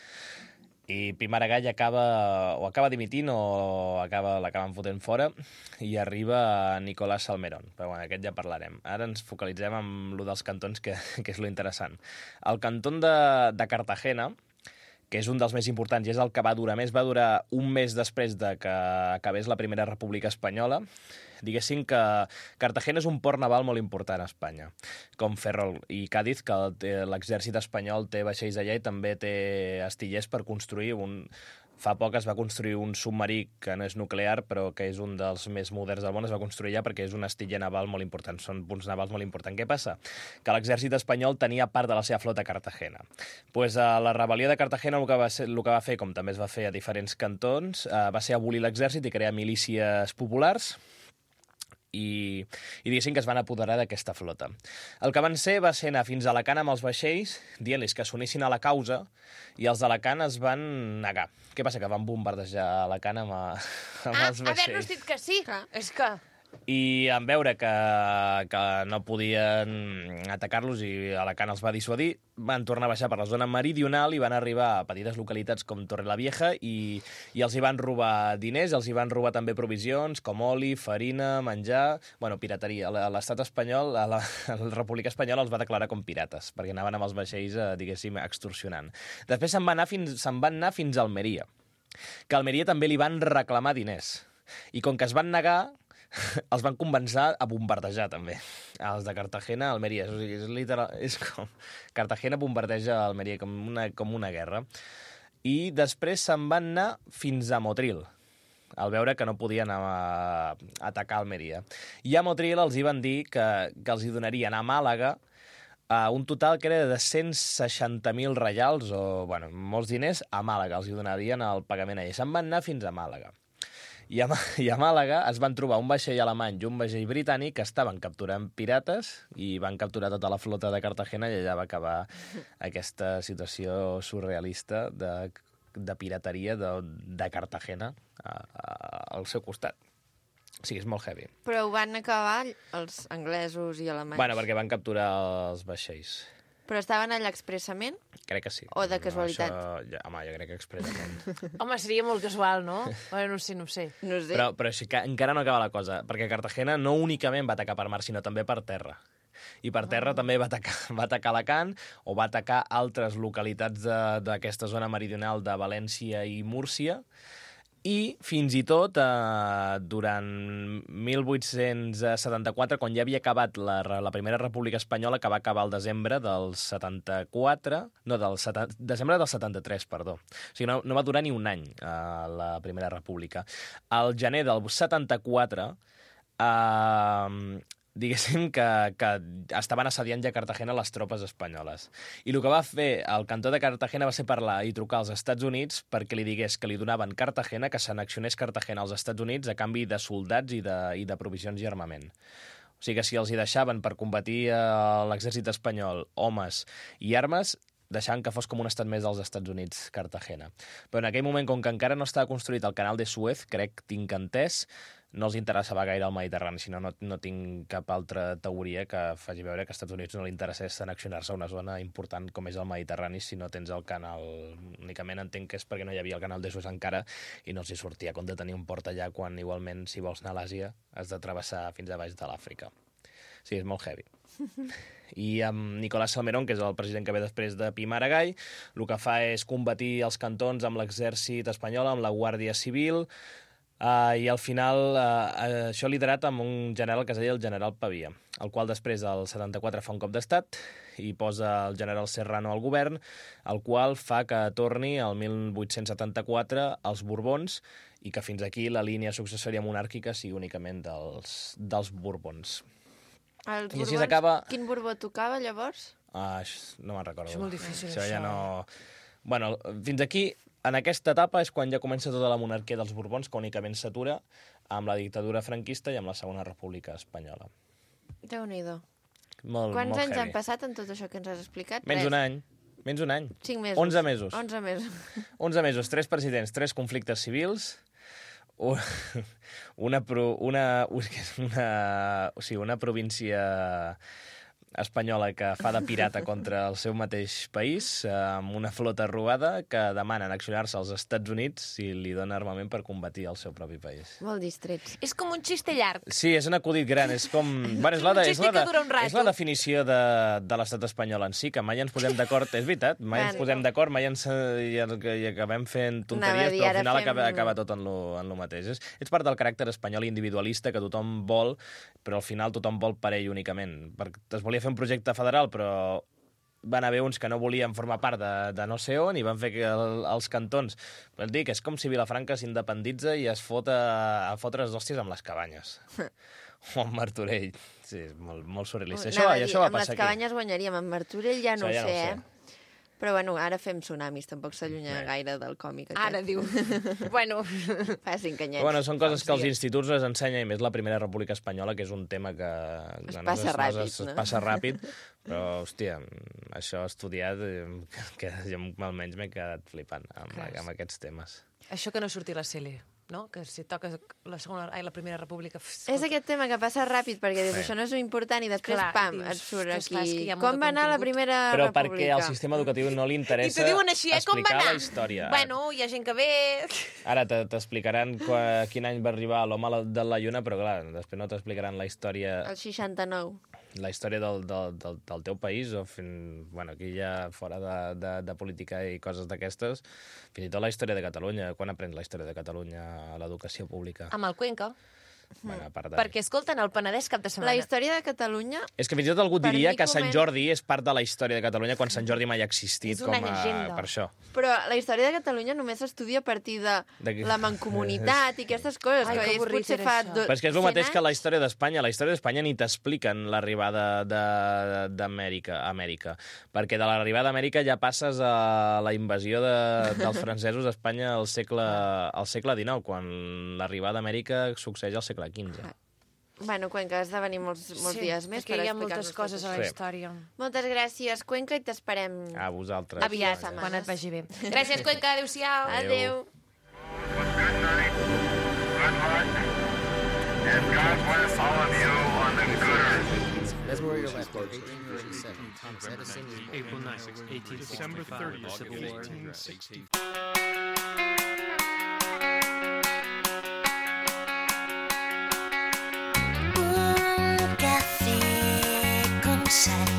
I Pi Maragall acaba, o acaba dimitint o acaba, l'acaben fotent fora i arriba Nicolás Salmerón. Però bueno, aquest ja parlarem. Ara ens focalitzem en lo dels cantons, que, que és lo interessant. El cantón de, de Cartagena, que és un dels més importants i és el que va durar més, va durar un mes després de que acabés la Primera República Espanyola. Diguéssim que Cartagena és un port naval molt important a Espanya, com Ferrol i Càdiz, que l'exèrcit espanyol té vaixells allà i també té astillers per construir un... Fa poc es va construir un submarí que no és nuclear, però que és un dels més moderns del món, es va construir allà perquè és un astiller naval molt important, són punts navals molt importants. Què passa? Que l'exèrcit espanyol tenia part de la seva flota a Cartagena. Pues, uh, la rebel·lió de Cartagena el que, va ser, el que va fer, com també es va fer a diferents cantons, uh, va ser abolir l'exèrcit i crear milícies populars, i, i diguéssim que es van apoderar d'aquesta flota. El que van ser va ser anar fins a Alacant amb els vaixells, dient-los que s'unissin a la causa, i els d'Alacant es van negar. Què passa? Que van bombardejar Alacant amb, a, amb Ah, els vaixells. haver-nos dit que sí. És que... I en veure que, que no podien atacar-los i Alacant els va dissuadir, van tornar a baixar per la zona meridional i van arribar a petites localitats com Torrelavieja i, i els hi van robar diners, els hi van robar també provisions com oli, farina, menjar... Bueno, pirateria. L'estat espanyol, la, la República Espanyola els va declarar com pirates, perquè anaven amb els vaixells, eh, diguéssim, extorsionant. Després se'n van anar fins, se'n van anar fins a Almeria, que a Almeria també li van reclamar diners. I com que es van negar, els van convencer a bombardejar, també. Els de Cartagena, Almeria. O sigui, és, literal, és com... Cartagena bombardeja Almeria com una, com una guerra. I després se'n van anar fins a Motril, al veure que no podien anar a atacar Almeria. I a Motril els hi van dir que, que els hi donarien a Màlaga uh, un total que era de cent seixanta mil reials, o, bueno, molts diners, a Màlaga. Els hi donarien el pagament allà. Se'n van anar fins a Màlaga. I a, I a Màlaga es van trobar un vaixell alemany i un vaixell britànic que estaven capturant pirates i van capturar tota la flota de Cartagena i allà va acabar aquesta situació surrealista de, de pirateria de, de Cartagena a, a, al seu costat. O sigui, és molt heavy. Però ho van acabar els anglesos i alemanys. Bueno, perquè van capturar els vaixells. Però estaven allà expressament? Crec que sí. O de casualitat? No, això, ja, home, jo crec que expressament. Home, seria molt casual, no? Bueno, no sé, no ho sé. No sé. Però, però sí que encara no acaba la cosa, perquè Cartagena no únicament va atacar per mar, sinó també per terra. I per terra oh. també va atacar, va atacar Alacant o va atacar altres localitats d'aquesta zona meridional de València i Múrcia. I fins i tot eh, durant mil vuit-cents setanta-quatre, quan ja havia acabat la, la Primera República Espanyola, que va acabar el desembre del setanta-quatre... No, del setanta, desembre del setanta-tres, perdó. O sigui, no, no va durar ni un any eh, la Primera República. Al gener del setanta-quatre... Eh, diguéssim que, que estaven assediant ja a Cartagena les tropes espanyoles. I el que va fer el cantó de Cartagena va ser parlar i trucar als Estats Units perquè li digués que li donaven Cartagena, que s'annexionés Cartagena als Estats Units a canvi de soldats i de, i de provisions i armament. O sigui que si els hi deixaven per combatir l'exèrcit espanyol homes i armes, deixant que fos com un estat més dels Estats Units, Cartagena. Però en aquell moment, com que encara no estava construït el canal de Suez, crec, tinc entès, no els interessava gaire el Mediterrani, sinó no, no tinc cap altra teoria que faci veure que als Estats Units no li interessés annexionar-se a una zona important com és el Mediterrani si no tens el canal. Únicament entenc que és perquè no hi havia el canal de Suez encara i no els hi sortia com de tenir un port allà quan igualment si vols anar a l'Àsia has de travessar fins a baix de l'Àfrica. Sí, és molt heavy. I amb Nicolás Salmerón, que és el president que ve després de Pi Maragall, el que fa és combatir els cantons amb l'exèrcit espanyol, amb la Guàrdia Civil, uh, i al final uh, això liderat amb un general que es deia el general Pavia, el qual després del setanta-quatre fa un cop d'estat i posa el general Serrano al govern, el qual fa que torni al mil vuit-cents setanta-quatre als Borbons i que fins aquí la línia successòria monàrquica sigui únicament dels, dels Borbons. Els I així Borbons, s'acaba... Quin Borbó tocava, llavors? Ah, no me'n recordo. És molt difícil, això. això. Ja no... Bueno, fins aquí, en aquesta etapa, és quan ja comença tota la monarquia dels Borbons, que únicament s'atura amb la dictadura franquista i amb la Segona República Espanyola. Déu-n'hi-do. Molt, Quants molt anys heavy. han passat en tot això que ens has explicat? Menys Tres. un any. Menys un any. Cinc mesos. Onze mesos. Onze mesos. Onze mesos, tres presidents, tres conflictes civils, una, pro, una, una, o sigui, una província espanyola que fa de pirata contra el seu mateix país, amb una flota robada que demana annexionar-se als Estats Units i li dona armament per combatir el seu propi país. Molt distrets. És com un xiste llarg. Sí, és un acudit gran, és com... Bueno, és, la de, Un és, xiste la de, que dura un rato. és la definició de, de l'estat espanyol en si, que mai ens posem d'acord, és veritat, mai ens Bueno. posem d'acord, mai ens, i, i acabem fent Anava a tonteries, dir, però al ara final fem- acaba, acaba tot en lo, en lo mateix. És, és part del caràcter espanyol individualista que tothom vol, però al final tothom vol per ell únicament. Perquè es volia fer un projecte federal, però van haver uns que no volien formar part de, de no sé on i van fer que el, els cantons... Vol dir que és com si Vilafranca s'independitza i es fot a, a fotre les hòsties amb les cabanyes. O amb Martorell. Sí, és molt, molt surrealista. Això, Anava a i dir, això va amb les passar aquí. cabanyes guanyaríem. Amb Martorell ja no Això ho ja sé, no ho sé. eh? Però bueno, ara fem tsunamis, tampoc s'allunya Bé. gaire del còmic aquest. Ara diu... bueno, Facin canyets. Però, bueno, són coses que els dies. instituts les ensenya, i més la Primera República Espanyola, que és un tema que... Es que passa es, ràpid, es, no? Es passa ràpid, però, hòstia, això estudiat, eh, que jo almenys m'he quedat flipant amb, Clar. amb aquests temes. això que no surti a la Cele, no? Que si toques la segona, ai, la primera república... Uf, És aquest tema que passa ràpid, perquè dius, Sí. això no és important, i després, Clar, pam, dius, et surt "Ostres, clar, és aquí. que hi ha molt Com de va anar la contingut." primera Però república? perquè al sistema educatiu no li I interessa t'ho diuen així, eh? Com va explicar anar? la història. Bueno, hi ha gent que ve... Ara te- t'explicaran qua- quin any va arribar l'home a la- de la Lluna, però clar, després no t'explicaran la història El seixanta-nou. la història del, del, del, del teu país, o fin... bueno, aquí ja fora de, de, de política i coses d'aquestes, fins i tot la història de Catalunya. Quan aprens la història de Catalunya a l'educació pública? Amb el Cuenca. Bueno, a part de... Perquè escolten el Penedès cap de setmana. La història de Catalunya... És que fins i tot algú Per diria mi que Sant comen- Jordi és part de la història de Catalunya quan Sant Jordi mai ha existit És una com a... llegenda. per això. Però la història de Catalunya només s'estudia a partir de De què? la mancomunitat i aquestes coses, Ai, que que és avorrit potser era fa... això. Do... Però és que és el cent mateix que la anys. història d'Espanya. La història d'Espanya ni t'expliquen l'arribada de- d'Amèrica, Amèrica. Perquè de l'arribada d'Amèrica ja passes a la invasió de, dels francesos a Espanya al segle, al segle dinou, quan l'arribada d'Amèrica succeeix al segle quinze. Bueno, Cuenca, has de venir molts, molts Sí, dies més perquè per hi ha explicar-nos moltes coses a tot la Sí. història. això. Moltes gràcies, Cuenca, i t'esperem. A vosaltres. Aviat, setmanes. quan et vagi bé. Gràcies, Cuenca. Adéu-siau. Adéu. And God bless all of you on the good earth. That's where you're left. eighteen thirty-seven. Thomas Edison is born. April ninth, eighteen sixty-five, the Civil War. eighteen sixty. Un café con sal.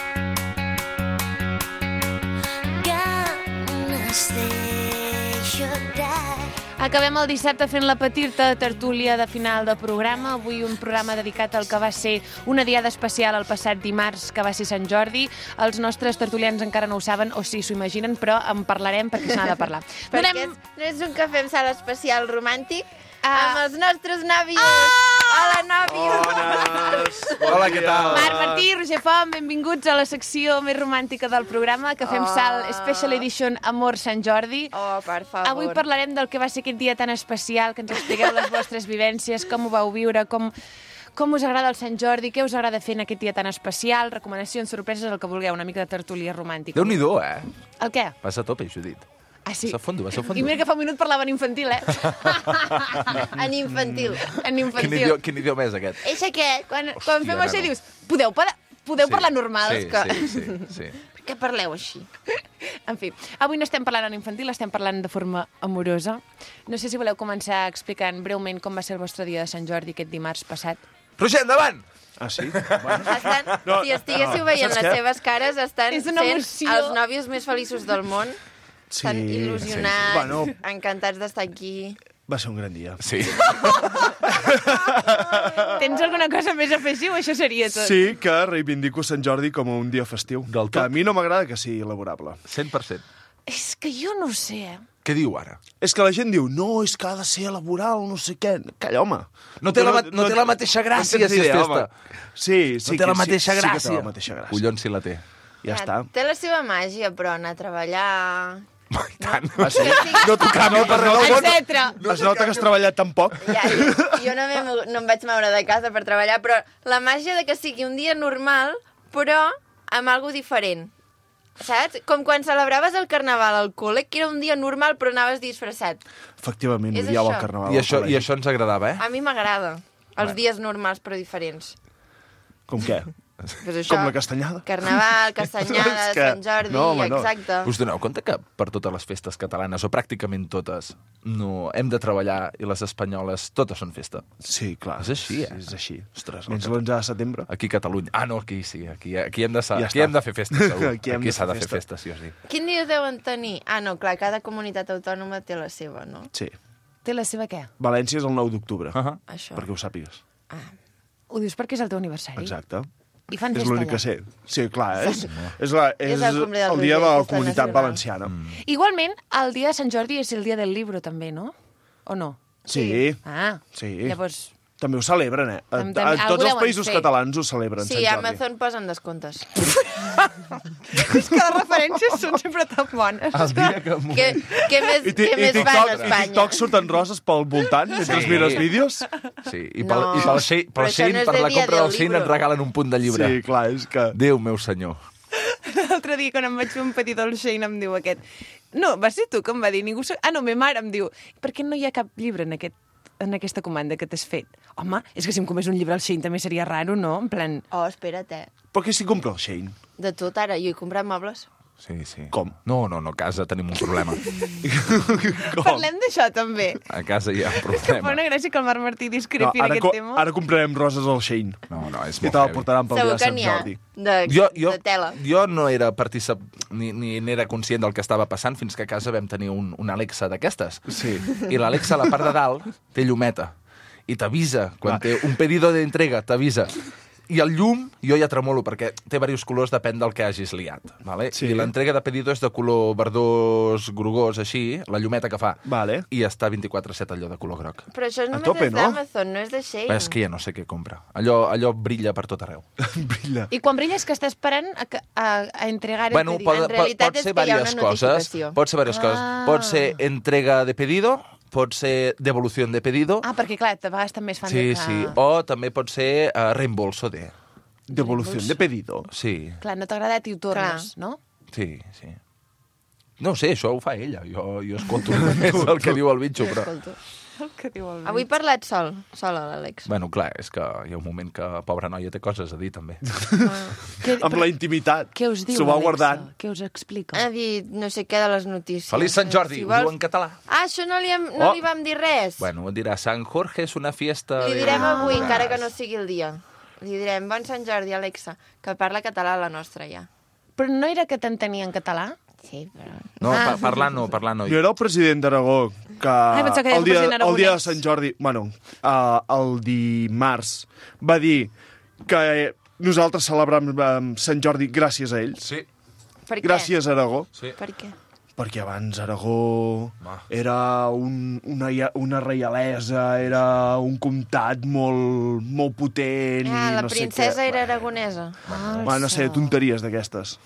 Ganas de llorar. Acabem el dissabte fent la petita tertúlia de final de programa. Avui un programa dedicat al que va ser una diada especial el passat dimarts, que va ser Sant Jordi. Els nostres tertulians encara no ho saben, o sí, s'ho imaginen, però en parlarem perquè se n'ha de parlar. Perquè Donem... és, no és un cafè amb sal especial romàntic, Ah. amb els nostres nòvios. Hola, nòvios. Bones! Hola, què tal? Marc Martí, Roger Font, benvinguts a la secció més romàntica del programa, que fem Oh. salt Special Edition Amor Sant Jordi. Oh, per favor. Avui parlarem del que va ser aquest dia tan especial, que ens expliqueu les vostres vivències, com ho vau viure, com, com us agrada el Sant Jordi, què us agrada fer en aquest dia tan especial, recomanacions, sorpreses, el que vulgueu, una mica de tertúlia romàntica. Déu-n'hi-do, eh? El què? Passa a tope, Judit. Ah, sí? Va ser fondo, va ser fondo. I mira que fa un minut parlava en infantil, eh? En infantil. En infantil. Quin idioma, quin idioma és aquest? És aquest. Quan, quan Hòstia, fem això nano. dius, podeu, pa- podeu Sí, parlar normal? sí, És que... sí, sí, sí. Per què parleu així? En fi, avui no estem parlant en infantil, estem parlant de forma amorosa. No sé si voleu començar explicant breument com va ser el vostre dia de Sant Jordi aquest dimarts passat. Roger, endavant! Ah, sí? Bueno. Estan, No, si estiguéssiu no, veient saps les què? seves cares, estan És una sent emoció. els nòvios més feliços del món. Sí, Estan il·lusionats, sí. Bueno. encantats d'estar aquí. Va ser un gran dia. Sí. Tens alguna cosa més a afegir o això seria tot? Sí que reivindico Sant Jordi com un dia festiu. Del Que tot? a mi no m'agrada que sigui laborable. cent per cent. És que jo no ho sé, eh? Què diu ara? És que la gent diu, no, és que ha de ser laboral, no sé què. Calla, home. No té la ma- no té la mateixa gràcia no tens si és idea, festa. home. Sí, sí No té que la sí, mateixa sí que té gràcia. la mateixa gràcia. Collons si la té. Ja està. Té la seva màgia, però anar a treballar... I tant. Ah, sí? No t'ho canvio per res del món. Etcètera. Es nota que has treballat tan poc. Ja, jo, jo no, m'he- no em vaig moure de casa per treballar, però la màgia de que sigui un dia normal, però amb algo diferent. Saps? Com quan celebraves el carnaval al col·le, que era un dia normal, però anaves disfressat. Efectivament, És odiava això. el carnaval. I al això, col·legi. I això ens agradava, eh? A mi m'agrada. Els Bueno. dies normals, però diferents. Com què? Pues això, Com la castanyada? Carnaval, castanyada, És que- Sant Jordi, no, home, no. exacte. Us doneu compte que per totes les festes catalanes, o pràcticament totes, no hem de treballar i les espanyoles totes són festa? Sí, clar. És així, eh? És així. Ostres, Menys el l'onze de setembre. Aquí a Catalunya. Ah, no, aquí sí. Aquí, aquí, hem, de, sa... Ja aquí està. hem de fer festa, segur. Aquí hem Aquí de s'ha fer de fer festa. festa, sí o sí. Quin dia deuen tenir? Ah, no, clar, cada comunitat autònoma té la seva, no? Sí. Té la seva què? València és el nou d'octubre, Uh -huh. Això. perquè ho sàpigues. Ho dius perquè és el teu aniversari? Exacte. I fan És festa l'únic que allà. sé. Sí, clar, és, és, la, és, És el cumple del el dia de Roger, la festa comunitat nacional. valenciana. Mm. Igualment, el dia de Sant Jordi és el dia del llibre, també, no? O no? Sí, Ah, sí. llavors... També ho celebren, eh? A, Tam- a, també- a algú tots els deuen països fer. catalans ho celebren, Sí, Sant a Jordi. Amazon posen descomptes. És que les referències són sempre tan bones. El dia que... Què, què més, I, ti- què i, més TikTok, fan a I Espanya? TikTok surten roses pel voltant mentre Sí. mires vídeos? Sí, i pel, No, i pel, Shein, però pel això Shein, no és per de la dia compra del del Shein, libro. et regalen un punt de llibre. Sí, clar, és que... Déu meu senyor. L'altre dia, quan em vaig fer un petit al Shein, em diu aquest... No, va ser tu que em va dir, ningú... sa- Ah, no, ma mare em diu, per què no hi ha cap llibre en, aquest, en aquesta comanda que t'has fet? Home, és que si em comés un llibre al Shein també seria raro, no? En plan... Oh, espera't, eh. Per què s'hi compra el Shein? De tot, ara. Jo he comprat mobles. Sí, sí. Com? No, no, no, a casa tenim un problema. Parlem d'això, també. A casa hi ha un Que fa problema. una gràcia que el Marc Martí No, discrepi en ara, aquest co tema. ara comprarem roses al Shein. No, no, és Que molt te la heavy. portaran pel dia Segur de que Sant n'hi ha Jordi. de, Jo, jo, de tela. jo no era particip... ni, ni n'era conscient del que estava passant fins que a casa vam tenir un, una Alexa d'aquestes. Sí. I l'Alexa, a la part de dalt, té llumeta. I t'avisa, quan Va. té un pedido d'entrega, t'avisa. I el llum, jo ja tremolo, perquè té diversos colors, depèn del que hagis liat. Vale? Sí. I l'entrega de pedido és de color verdós, grogós, així, la llumeta que fa. Vale. I està vint-i-quatre set allò de color groc. Però això només tope, és no? d'Amazon, no és de Shein. És que ja no sé què compra. Allò, allò brilla per tot arreu. Brilla. I quan brilla és que està esperant a, que- a, a entregar el Bueno, pedido. pot, En pot, realitat pot és ser que hi ha una diverses coses. notificació. Pot ser diverses coses. Ah. Pot ser entrega de pedido, pot ser devolució de pedido. Ah, perquè clar, a vegades també es fan... sí, de... sí. Ah. O també pot ser uh, reembolso de... Devolució de pedido. Sí, Clar, no t'ha agradat i ho tornes, no? sí, sí. No ho sé, això ho fa ella. Jo, jo escolto només el que diu el bitxo, però... Escolto. El que diu el Avui he parlat sol, sola, l'Àlex. Bueno, clar, és que hi ha un moment que, pobra noia, té coses a dir, també. Què, Amb la intimitat. què us diu, S'ho va Alexa? guardant. Què us explica? Ha dit no sé què de les notícies. Feliç Sant Jordi, Si ho vols- diu en català. Ah, això no li, hem, no Oh. li vam dir res. Bueno, dirà, Sant Jorge és una fiesta... Li de- direm avui, Ah. encara que no sigui el dia. Li direm, bon Sant Jordi, Alexa, que parla català la nostra ja. Però no era que t'entenia en català? Sí, però... No, Ah. pa parlar no, parlar no. Jo era el president d'Aragó, que Ai, pensava que era el el, dia, president el dia de aragonès. Sant Jordi, bueno, uh, el dimarts, va dir que nosaltres celebrem um, Sant Jordi gràcies a ells. Sí. Per què? Gràcies a Aragó. Sí. Per què? Perquè abans Aragó Va. era un, una, ia- una reialesa, era un comtat molt, molt potent Ah, i la no sé princesa què. era aragonesa. Ah, Va, no sé, tonteries d'aquestes.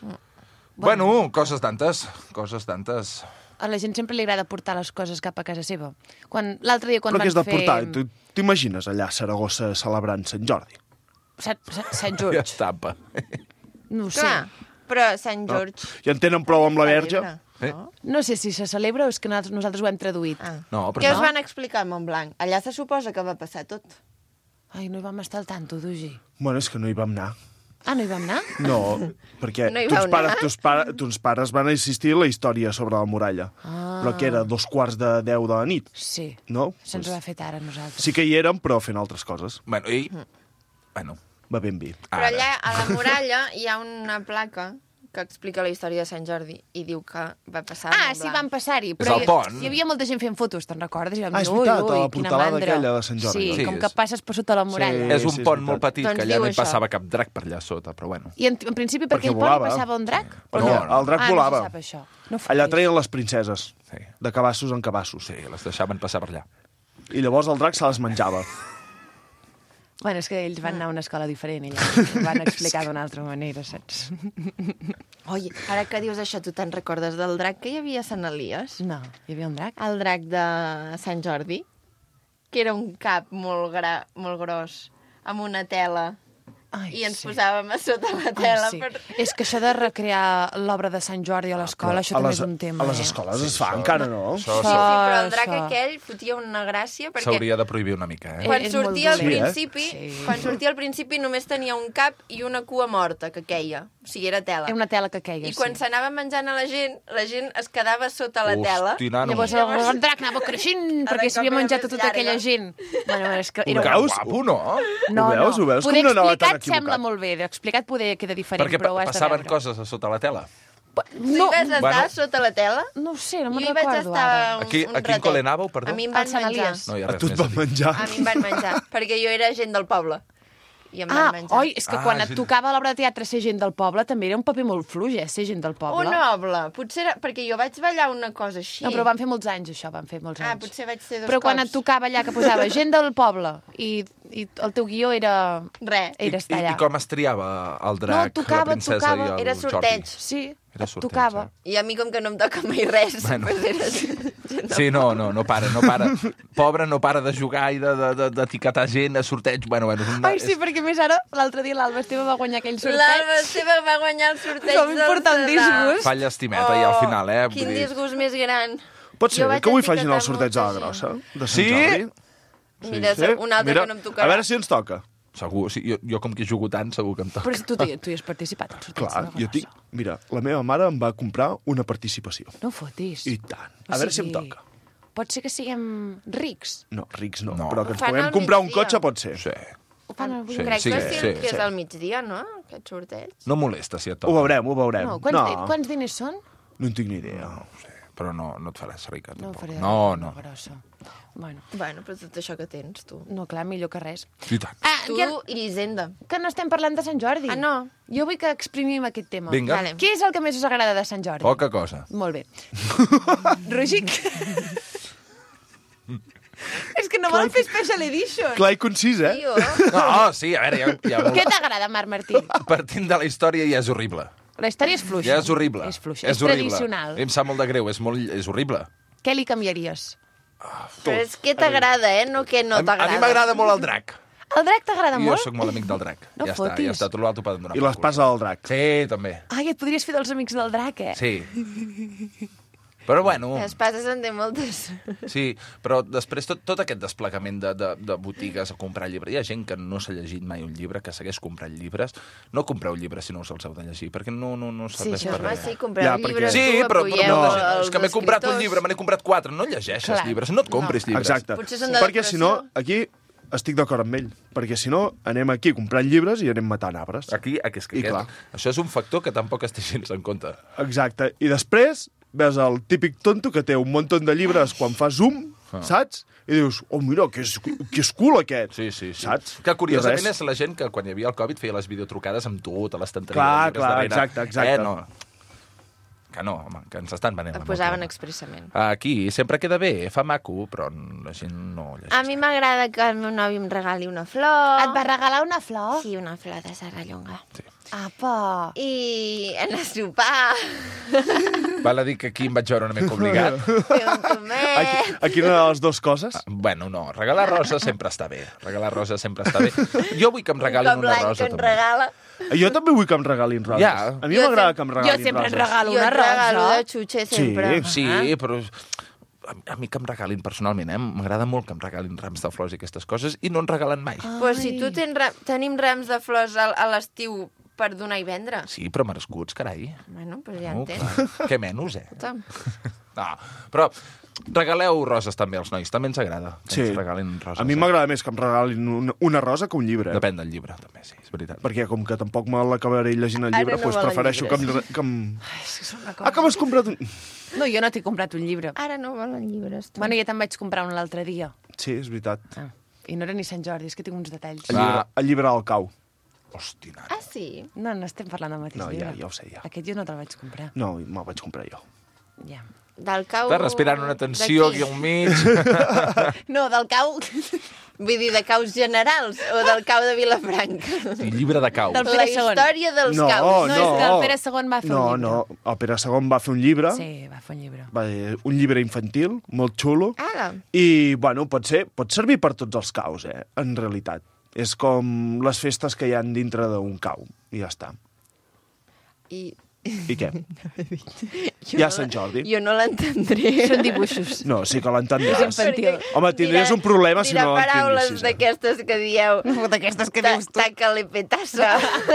Bueno, coses tantes, coses tantes. A la gent sempre li agrada portar les coses cap a casa seva. Quan L'altre dia, quan Però què van has de fer... portar? Tu t'imagines allà a Saragossa celebrant Sant Jordi? Sant, Sant, Sant Ja George. es tapa. No ho sé. Clar, però Sant No? George... Ja en tenen prou amb la Celebra. verge? Eh? No sé si se celebra o és que nosaltres, nosaltres ho hem traduït. Ah. No, però Què no. us van explicar a Montblanc? Allà se suposa que va passar tot. Ai, no hi vam estar al tanto, Dugi. Bueno, és que no hi vam anar. Ah, no hi vam anar? No, perquè No hi tots, vau pares, anar? tots, pare, tots pares van assistir a la història sobre la muralla. Ah. Però que era dos quarts de deu de la nit, Sí, no? se'ns ho ha fet ara a nosaltres. Sí que hi érem, però fent altres coses. Bueno, i... Bueno, Va ben bé. Però allà, a la muralla, hi ha una placa que explica la història de Sant Jordi i diu que va passar a Ah, Montblanc. sí, vam passar-hi. És el hi, pont. hi havia molta gent fent fotos, te'n recordes? I vam Ah, dir, és veritat, ui, a la ui, quina portalada mandra. aquella de Sant Jordi. Sí, Sí, com és- que passes per sota la muralla. Sí, és un sí, és pont veritat. molt petit, Doncs que allà diu no hi això. passava cap drac per allà sota, però bueno. I en, en principi per Perquè aquell pont hi volava. passava un drac? Perquè No, el drac ah, volava. no se sap això. No Allà fotis. treien les princeses, Sí. de cabassos en cabassos. Sí, les deixaven passar per allà. I llavors el drac se les menjava. Bueno, és que ells van anar a una escola diferent i ja ho van explicar d'una altra manera, saps? Oi, ara que dius això, tu te'n recordes del drac que hi havia a Sant Elies? No, hi havia un drac? El drac de Sant Jordi, que era un cap molt, gra, molt gros, amb una tela, Ai, i ens sí. posàvem a sota la tela. Ai, sí. per... És que això de recrear l'obra de Sant Jordi a l'escola, això a també les, és un tema. a les eh? escoles es fa encara, no? Això Sí, sí, però el drac Això. aquell fotia una gràcia perquè s'hauria de prohibir una mica, eh? quan És molt sortia al dolent. principi, Sí, eh? quan sortia al principi només tenia un cap i una cua morta que queia, o sigui, era tela. Era una tela que queia, I quan sí. s'anava menjant a la gent, la gent es quedava sota la tela. Hosti, nano. Llavors el, el drac anava creixent perquè Cada s'havia cop era menjat més tota aquella llarga. gent. Bueno, és que era... Ho veus? Guapo, no? No, Ho veus? no. Ho veus? Poder Com no anava tan explicat sembla equivocat. molt bé. Explicat poder queda diferent, Perquè però ho has de passaven veure. coses a sota la tela. Tu hi vas estar Bueno. sota la tela? No ho sé, no Jo me'n hi vaig recordo estar ara. un, Aquí- un aquí en ratet. col·le anàveu, perdó? A mi em Al van Sant menjar. Elies. No hi ha A res tu et més van a dir. menjar. A mi em van menjar, perquè jo era gent del poble. I em van Ah, menjar. oi, és que Ah, quan et sí. tocava a l'obra de teatre ser gent del poble també era un paper molt fluix, eh, ser gent del poble. Un noble. Potser era... Perquè jo vaig ballar una cosa així. No, però van fer molts anys, això, van fer molts Ah, anys. potser vaig ser dos Però quan cops. et tocava allà que posava gent del poble i, i el teu guió era... Res. Era I, estar i, allà. I com es triava el drac, No, tocava, la princesa tocava. i el Era sorteig. Jordi? Sí, Era et sorteig, tocava. eh? I a mi, com que no em toca mai res, Bueno. pues era gent del Sí, no, no, no para, no para. Pobre, no para de jugar i de- de- de- d'etiquetar gent a sorteig. Bueno, bueno, és una, Ai, sí, perquè a més ara, l'altre dia l'Alba Esteve va guanyar aquell sorteig. L'Alba Esteve va guanyar el sorteig Això em porta un del disgust. Fa llestimeta i al final, eh? Vull Quin dir- disgust més gran. Pot ser Jo vaig que avui facin etiquetar el sorteig de la molta grossa, de Sant Sí? Jordi? Mira, un altre Mira, que no em tocarà. a veure si ens toca. Segur, sí, jo, jo com que jugo tant, segur que em toca. Però tu, tu, tu hi has participat al sorteig Clar, de la jo tinc... Grossa. Mira, la meva mare em va comprar una participació. No fotis. I tant. O A veure si em sigui, toca. Pot ser que siguem rics. No, rics no, No. però que ens Ho fan puguem al comprar un migdia. cotxe pot ser. Sí. Ho fan avui. Sí, Crec sí, que sí, sí, que és sí. al migdia, no?, aquest sorteig. No molesta si et Ho toca. veurem, ho veurem. No, quants, no, quants diners són? no en tinc ni idea. No, sí, però no, no et faràs rica, No ho tampoc. faré de No, la no. grossa. Bueno, Bueno, però tot això que tens, tu. no, clar, millor que res. I tant. Ah, Tu que, i Hisenda. que no estem parlant de Sant Jordi. Ah, no? Jo vull que exprimim aquest tema. Vinga. Vale. Què és el que més us agrada de Sant Jordi? Poca cosa. Molt bé. Rogic. És que no volen fer Special Edition. Clar i concís, eh? Tio, No, sí, a veure, ja, ja Què t'agrada, Marc Martí? partint de la història ja és horrible. La història és fluixa. Ja és horrible. És fluixa. És, És, horrible. tradicional. I em sap molt de greu, és, molt, és horrible. Què li canviaries? però és que t'agrada, eh? No que no a, a t'agrada. mi m'agrada molt el drac. El drac t'agrada Jo molt? sóc molt amic del drac. No ja fotis. està, ja està. Tot l'altre ho poden donar. I per l'espasa del drac. cul. Sí, també. Ai, et podries fer dels amics del drac, eh? Sí. Però bueno, Les passes en té moltes. sí, però després tot, tot aquest desplegament de, de, de botigues a comprar llibres, hi ha gent que no s'ha llegit mai un llibre, que segueix comprant llibres. No compreu llibres si no us els heu de llegir, perquè no, no, no Sí, serveix això per Home, res. sí, compreu Ja, ja, perquè- llibres, Sí, tu, però, però apoyeu no, els és que m'he comprat un escriptors. llibre, me n'he comprat quatre. No llegeixes Clar. llibres, no et compris llibres. Exacte. Potser són de Perquè si no, decoració. aquí estic d'acord amb ell. Perquè si no, anem aquí comprant llibres i anem matant arbres. Aquí, aquí és que I aquest, clar. això és un factor que tampoc es té gens en compte. Exacte. I després ves el típic tonto que té un munt de llibres quan fa zoom, Ah. saps? I dius, oh, mira, que és, que és cool aquest. Sí, sí, sí. Saps? Que curiosament I res. és la gent que quan hi havia el Covid feia les videotrucades amb tota l'estanteria. Clar, de llibres clar, darrere. exacte, exacte. Eh, no. Que no, home, que ens estan venent. Et la posaven moto. expressament. Aquí sempre queda bé, fa maco, però la gent no llegeix. A mi m'agrada que el meu nòvio em regali una flor. Et va regalar una flor? Sí, una flor de Serrallonga. Sí. Apa! I anar a sopar. Val a dir que aquí em vaig veure una mica obligat. Fer un tomet. Aquí, aquí una de les dues coses. Ah, bueno, no, regalar roses sempre està bé. Regalar roses sempre està bé. Jo vull que em regalin Com una l'any rosa, que en també. regala. Jo també vull que em regalin roses. Ja. A mi Jo m'agrada sem- que em Jo regalin sempre roses. et regalo Jo una et regalo rosa. de xutxer sempre. Sí, sí, però a, a mi que em regalin personalment, eh? M'agrada molt que em regalin rams de flors i aquestes coses i no en regalen mai. Però si tu tens ra tenim rams de flors a, a l'estiu per donar i vendre. Sí, però merescuts, carai. Bueno, però ja No, entenc. clar. Què menys, eh? Escolta'm. No, però regaleu roses també als nois, també ens agrada que Sí. ens regalin roses. A mi m'agrada més que em regalin una, una rosa que un llibre. Depèn del llibre, també, sí, és veritat. Perquè com que tampoc me l'acabaré llegint el Ara llibre, no doncs volen prefereixo que em, llibres. que em... És que són una Ah, que m'has comprat un... No, jo no t'he comprat un llibre. Ara no volen llibres. Tu. Bueno, ja te'n vaig comprar un l'altre dia. Sí, és veritat. Ah. I no era ni Sant Jordi, és que tinc uns detalls. El llibre, el llibre del cau. Hosti, nana. Ah, sí? No, no estem parlant del mateix No, ja, llibre. ja ho sé, ja. Aquest jo no te'l vaig comprar. No, me'l vaig comprar jo. Ja. Del cau... Estàs respirant una tensió aquí al mig. No, del cau... Vull dir, de caus generals o del cau de Vilafranca? I llibre de cau. Del La Pere segon. història dels No, caus. No, és que el Pere segon va fer no, un llibre. No, no, el Pere segon va fer un llibre, Sí, va fer un llibre. va, un llibre infantil, molt xulo, Ara. i, bueno, pot ser, pot servir per tots els caus, eh, en realitat. És com les festes que hi han dintre d'un cau, i ja està. I... I què? Jo Ja no Sant Jordi. Jo no l'entendré. Són dibuixos. No, sí que l'entendràs. És infantil. Home, tindries un problema si no Dirà paraules l'entenguessis. Eh? d'aquestes que dieu... D'aquestes que Ta- dius tu. Taca-le petasso.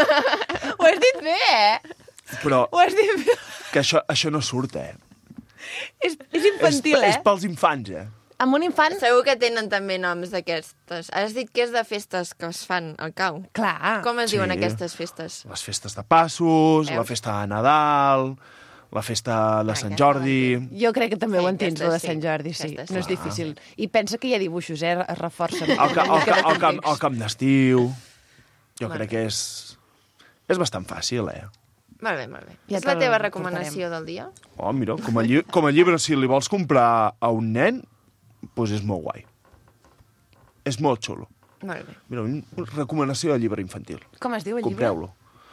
Ho has dit bé, eh? Però Ho has dit bé. que això, això no surt, eh? És, és infantil, és, eh? És pels infants, eh? Amb un infant... Segur que tenen també noms d'aquestes. Has dit que és de festes que es fan al cau. Clar. Com es Sí. diuen aquestes festes? Les festes de Passos, Veus? la festa de Nadal, la festa de Ah, Sant aquesta Jordi... Jo crec que també Sí, ho entens, aquestes lo de sí. Sant Jordi, sí. Aquestes No és sí. difícil. I pensa que hi ha dibuixos, eh? Es reforcen. El, ca, el, ca, el, camp, el context. camp d'estiu... Jo Molt crec que és... És bastant fàcil, eh? Molt bé, molt bé. Ja és la te'l teva recomanació del dia? Oh, mira, com a, lli com a llibre, si li vols comprar a un nen, doncs és molt guai. És molt xulo. Molt bé. Mira, una recomanació de llibre infantil. Com es diu el llibre? Compreu-lo.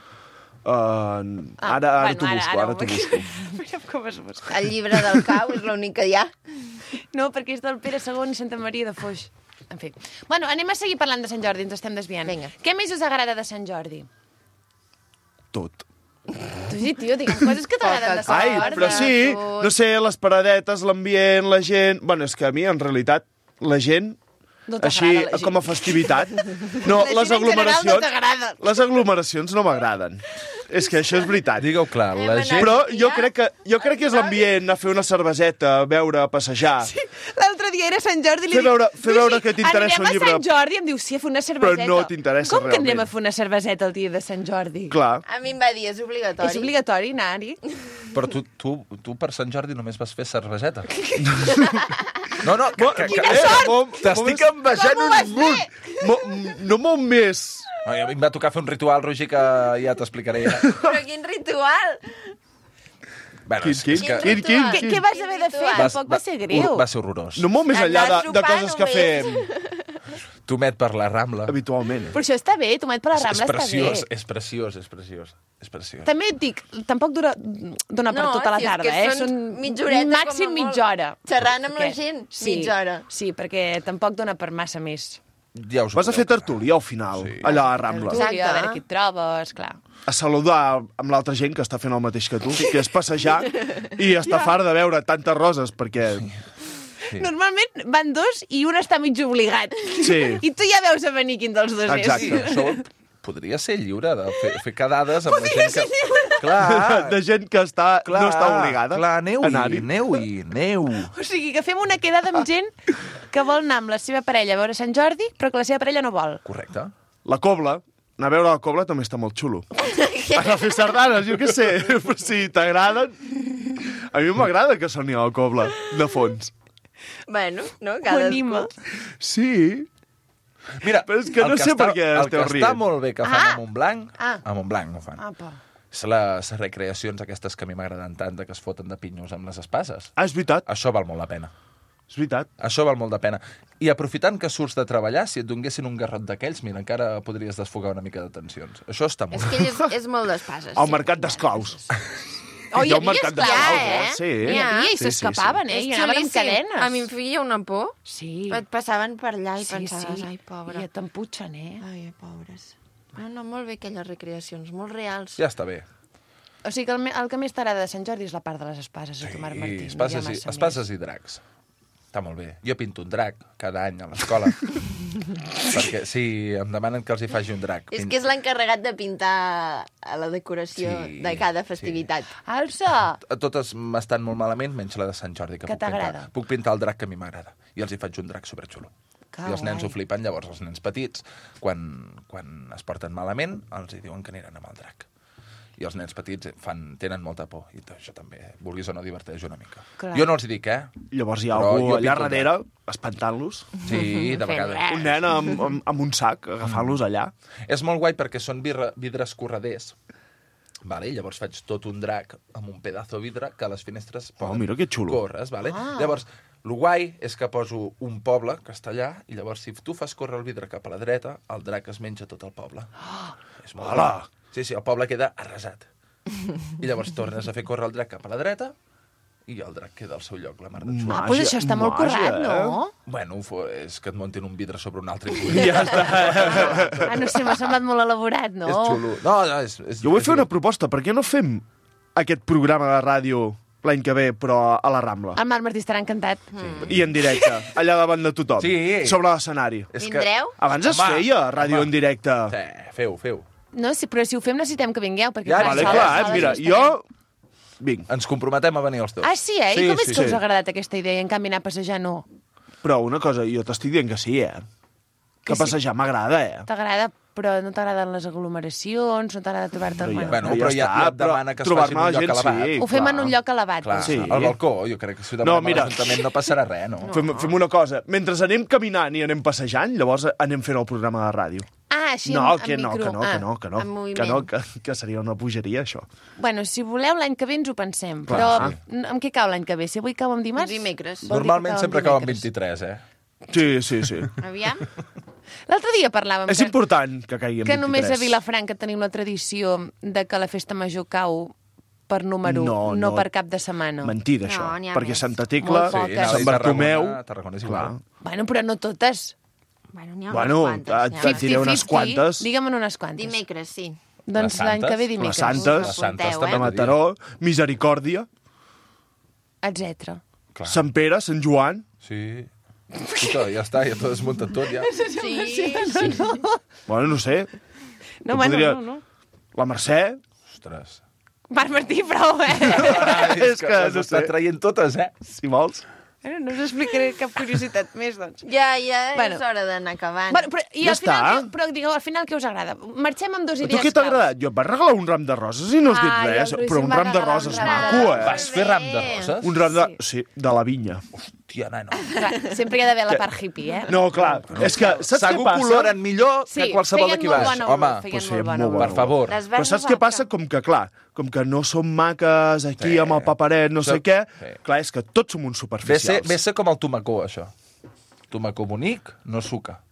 Uh, Ah, ara ara bueno, t'ho ara- busco, ara ara ho t'ho busco. busco. Mira'm com es busca. El llibre del cau és l'únic que hi ha. No, perquè és del Pere segon i Santa Maria de Foix. En fi. Bueno, anem a seguir parlant de Sant Jordi, ens estem desviant. Vinga. Què més us agrada de Sant Jordi? Tot. Tu sí, tio, digue'm coses que t'agraden de Sant Ai, Jordi. però sí, no sé, les paradetes, l'ambient, la gent... Bueno, és que a mi, en realitat, la gent, No t'agrada així, la gent. com a festivitat... No, La les gent en general aglomeracions... no t'agrada. Les aglomeracions no m'agraden. És que això és veritat. Digueu clar, la Hem gent... Però jo crec que, jo crec que és l'ambient, anar a fer una cerveseta, beure, passejar... Sí, l'altre dia era Sant Jordi i li Fer dic... veure- fer "Tu veure sí, que t'interessa un Anirem llibre." a Sant Jordi i em diu, sí, a fer una cerveseta. no t'interessa Com que anem realment. a fer una cerveseta el dia de Sant Jordi? Clar. A mi em va dir, és obligatori. És obligatori anar-hi. Però tu, tu, tu per Sant Jordi només vas fer cerveseta. No, no, que, que, que, Quina sort! t'estic envejant Com ho un vas munt. Mo, no molt més. No, a mi em va tocar fer un ritual, Roger, que ja t'explicaré. Però quin ritual! Bueno, Quin, és, quin, és que... quin, quin, Què, quin? què vas haver de fer? Vas- Tampoc va ser greu. Va ser horrorós. No molt més enllà de, Anar a de sopar coses que només. fem Tomet per la Rambla. habitualment. Però això està bé, tomat per la És, és Rambla està preciós, bé. és preciós, és preciós. És preciós. També et dic, tampoc dura, dona per No, tota la si és tarda, que eh? són mitja horeta com a màxim molt. mitja hora. Xerrant amb la Perquè- gent, sí, mitja hora. Sí, perquè tampoc dona per massa més. Ja us ho Vas a fer podeu tertúlia al final, Sí. allà a la Rambla. Tertúlia, Exacte. a veure qui et trobes, clar. A saludar amb l'altra gent que està fent el mateix que tu, que és passejar i està fart de veure tantes roses, perquè... Sí. Normalment van dos i un està mig obligat. Sí. I tu ja veus a venir quin dels dos Exacte. Sí, això podria ser lliure, de fer, fer quedades amb la gent que... Clar, De gent que està, clar, no està obligada Clar, a aneu-hi, anar-hi. aneu-hi, aneu. és. O sigui, que fem una quedada amb gent que vol anar amb la seva parella a veure Sant Jordi, però que la seva parella no vol. Correcte. La cobla, anar a veure la cobla també està molt xulo. Anar a fer sardanes, jo què sé, però si t'agraden... A mi m'agrada que soni a la cobla, de fons. Bueno, no? Ho Cadascú. anima. Sí, Mira, Però és que el no sé està, per què el esteu que rient. està molt bé que fan Ah. a Montblanc, Ah. a Montblanc ho fan. Apa. És les recreacions aquestes que a mi m'agraden tant, de que es foten de pinyos amb les espases. ah, és veritat. Això val molt la pena. És veritat. Això val molt de pena. I aprofitant que surts de treballar, si et donessin un garrot d'aquells, mira, encara podries desfogar una mica de tensions. Això està molt És que ell és, és molt d'espases. El mercat d'esclaus. Oh, hi Hi ha un havia mercat esclaus, d'esclaus, eh? eh? Sí. Hi havia i Sí, sí, s'escapaven, eh? És I anaven amb xulíssim. cadenes. A mi em feia una por. Sí. Et passaven per allà i Sí, pensaves, sí. ai, pobre. I et t'emputxen, eh? Ai, pobres. No, no, molt bé aquelles recreacions, molt reals. Ja està bé. O sigui que el, me- el que més t'agrada de Sant Jordi és la part de les espases, a tu, Marc Martí. I no hi ha espases, i, massa espases i dracs. Està molt bé. Jo pinto un drac cada any a l'escola. Perquè, sí, em demanen que els hi faci un drac. És Pin- que és l'encarregat de pintar a la decoració Sí, de cada festivitat. Alça! Totes m'estan molt malament, menys la de Sant Jordi, que, Que puc pintar. t'agrada. Puc pintar el drac que a mi m'agrada. I els hi faig un drac superxulo. Que I els nens guai. ho flipen. Llavors, els nens petits, quan, quan es porten malament, els hi diuen que aniran amb el drac. I els nens petits fan, tenen molta por. I això també, vulguis o no, diverteix una mica. Clar. Jo no els hi dic, eh? Llavors hi ha Però algú jo allà pinto un darrere espantant-los. Sí, de vegades. Un nen amb, amb, amb un sac, agafant-los allà. És molt guai perquè són vidre, vidres correders. Vale? I llavors faig tot un drac amb un pedazo de vidre que a les finestres poden mira que xulo. corres. Vale? Ah. Llavors, el guai és que poso un poble que està allà i llavors si tu fas córrer el vidre cap a la dreta, el drac es menja tot el poble. Oh. És molt Hola. guai. Sí, sí, el poble queda arrasat. I llavors tornes a fer córrer el drac cap a la dreta i el drac queda al seu lloc, la mar de xulo. Ah, doncs això està molt currat, no? Bueno, fo- és que et muntin un vidre sobre un altre. Ja està. Ah, no sé, m'ha semblat molt elaborat, no? És xulo. No, no, és, és, Jo vull és fer una proposta. Per què no fem aquest programa de ràdio l'any que ve, però a la Rambla? El Marc Martí estarà encantat. Mm. I en directe, allà davant de tothom. Sí. Sobre l'escenari. És que- Vindreu? Abans es Home, feia ràdio home. en directe. Sí, feu, feu. No, sí, però si ho fem necessitem que vingueu, perquè... Ja, clar, Vale, soles- clar, eh? soles Mira, no estarem. jo... Vinc. Ens comprometem a venir els dos. Ah, sí, eh? I com és sí, que us sí. ha agradat aquesta idea i en canvi anar a passejar no? Però una cosa, jo t'estic dient que sí, eh? Que Que sí. passejar m'agrada, eh? T'agrada, però no t'agraden les aglomeracions, no t'agrada trobar-te... Però ja- Bueno, Ja però ja, està, ja et però demana que es trobar-me faci en un la lloc gent, elevat. sí. Ho fem clar. en un lloc elevat. Clar, Sí. al balcó, jo crec que si ho No, demanem mira. a l'Ajuntament no passarà res, no? Fem, fem una cosa. Mentre anem caminant i anem passejant, llavors anem fent el programa de ràdio. Ah, així, No, amb, que amb no, micro. que no, ah. que no, que no. en moviment. Que no, que, que seria una bogeria, això. Bueno, si voleu, l'any que ve ens ho pensem. Clar. Però n- amb què cau l'any que ve? Si avui cau en dimarts? Dimecres. Vol dir que Normalment cau en sempre cau en dimecres. vint-i-tres, eh? Sí, sí, sí. Aviam. L'altre dia parlàvem És que, important que caigui en que només a vint-i-tres. Vilafranca tenim la tradició de que la festa major cau per número, No, no, no. per cap de setmana. Mentida, això. No, n'hi ha perquè més. Santa Tecla, Molt poques. Sant Sí, Bartomeu... Tarragona- Tarragona és igual. Clar. Bueno, però no totes. Bueno, n'hi ha Bueno, unes quantes. et- n'hi ha et diré unes quantes. Digue'm unes quantes. Dimecres, sí. Doncs Les l'any que ve santes, dimecres. Les santes, Les santes Apunteu, també de eh? t'ho dic. Mataró, Misericòrdia, Etcètera. Clar. Sant Pere, Sant Joan... Sí. Escolta, ja està, ja t'ho he desmuntat tot, ja. Sí, Bueno, no sé. No, Jo bueno, podria- no, no. La Mercè... Ostres. Marc Martí, prou, eh? Ai, és que, que les no està sé. traient totes, eh? Si vols. Bueno, no us explicaré cap curiositat més, doncs. Ja, ja Bueno. és hora d'anar acabant. Bueno, però, i Ja al final, està. què- però digueu, al final què us agrada? Marxem amb dos A tu idees què t'ha claus. agradat? Jo et vaig regalar un ram de roses i no has dit Ai, el res. Lluís Però em un va ram de regalar roses un ram de maco, eh? Vas fer ram de roses? Un ram de... Sí, de la vinya. Hòstia, nano. Clar, sempre hi ha d'haver la part hippie, eh? No, clar, és que saps què Segur passa? coloren millor Sí, que qualsevol feien d'aquí molt baix. bona olor, Home, feien pues molt sí, bona molt olor. bona per favor. Les Però verds saps què vodka. passa? Com que, clar, com que no som maques aquí Sí. amb el paperet, no Això- sé què, sí. clar, és que tots som uns Ve superficials. ser, ve ser com el tomacó, això. Tomacó bonic, no suca.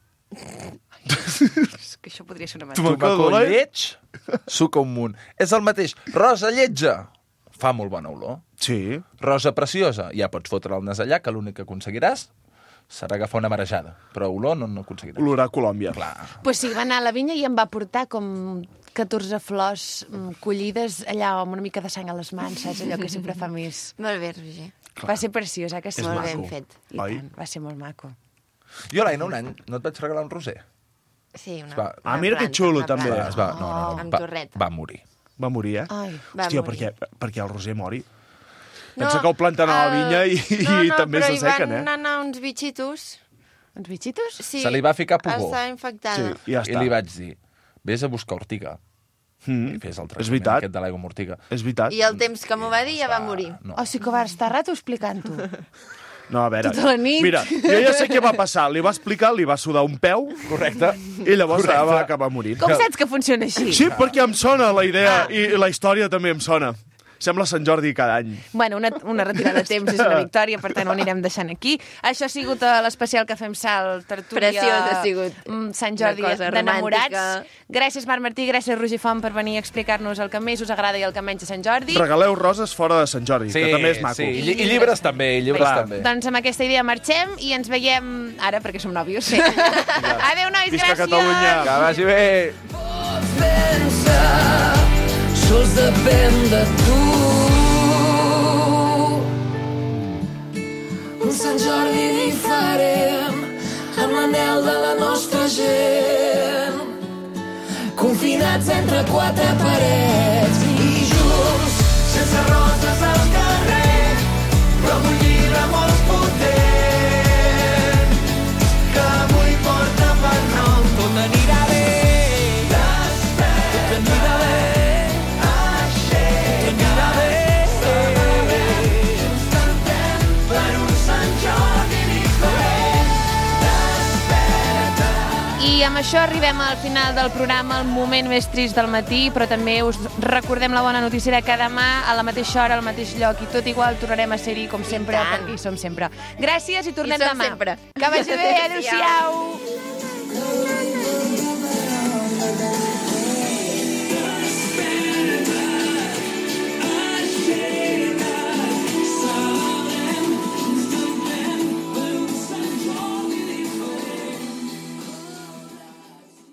És que això podria ser una mateixa. Tomacó Tomacó dolent. lleig, suca un munt. És el mateix. Rosa lletja, fa molt bona olor. Sí. Rosa preciosa, ja pots fotre el nas allà, que l'únic que aconseguiràs serà agafar una marejada. Però olor no, no aconseguiràs. Olorar Colòmbia. Clar. Pues sí, va anar a la vinya i em va portar com catorze flors mm, collides allà amb una mica de sang a les mans, saps? Allò que sempre fa més... Molt bé, Roger. Va ser preciós, eh? Que sí? És Molt maco. ben fet. I Oi? tant, va ser molt maco. Jo, l'Aina, un any no et vaig regalar un roser. Sí, una, Va. Ah, una mira que planta, xulo, una també. planta. Es va, no, no, no, Amb va, torreta. va morir. Va morir, eh? Ai, Va Hòstia, morir. perquè, perquè el Roser mori. No, Pensa que el planten a la el- vinya i, no, i no, també però s'assequen, hi eh? van anar uns bitxitos. uns bitxitos? Sí, Se li va ficar pugó. Estava infectada. Sí, ja I està. li vaig dir, vés a buscar ortiga. Mm. I fes el És tractament veritat. aquest de l'aigua amb ortiga. És veritat. I el temps que m'ho va dir ja va morir. No. O sigui que va estar rato explicant-ho. No, a veure... Tota la nit. Mira, jo ja sé què va passar. Li va explicar, li va sudar un peu, Correcte. i llavors Correcte. va acabar morint. Com saps que funciona així? Sí, perquè em sona la idea i la història també em sona. Sembla Sant Jordi cada any. Bueno, una, una retirada de temps és una victòria, per tant ho anirem deixant aquí. Això ha sigut eh, l'especial que fem sal, tertúlia... Preciós ha sigut. Mm, Sant Jordi d'enamorats. Gràcies, Marc Martí, gràcies, Roger Font, per venir a explicar-nos el que més us agrada i el que menys a Sant Jordi. Regaleu roses fora de Sant Jordi, sí, que també és maco. Sí, i, i llibres també, i llibres Clar. també. Doncs amb aquesta idea marxem i ens veiem ara, perquè som nòvios. Sí. Adéu, nois, Visca gràcies! Catalunya! Que vagi bé! Pots pensar, sols depèn de tu. Un Sant Jordi diferent, amb l'anel de la nostra gent. Confinats entre quatre parets i junts, sense roses al carrer, però amb un llibre molt potent, que avui porta per nom Tot anirà bé. Despert, tot anirà bé. Aixeca, tot anirà bé. Junts cantem per un Sant Jordi diferent. Desperta. I amb això arribem al final del programa, el moment més trist del matí, però també us recordem la bona notícia de que demà, a la mateixa hora, al mateix lloc, i tot igual, tornarem a ser-hi, com sempre, perquè hi som sempre. Gràcies i tornem I som demà. sempre. Que vagi bé, adéu-siau!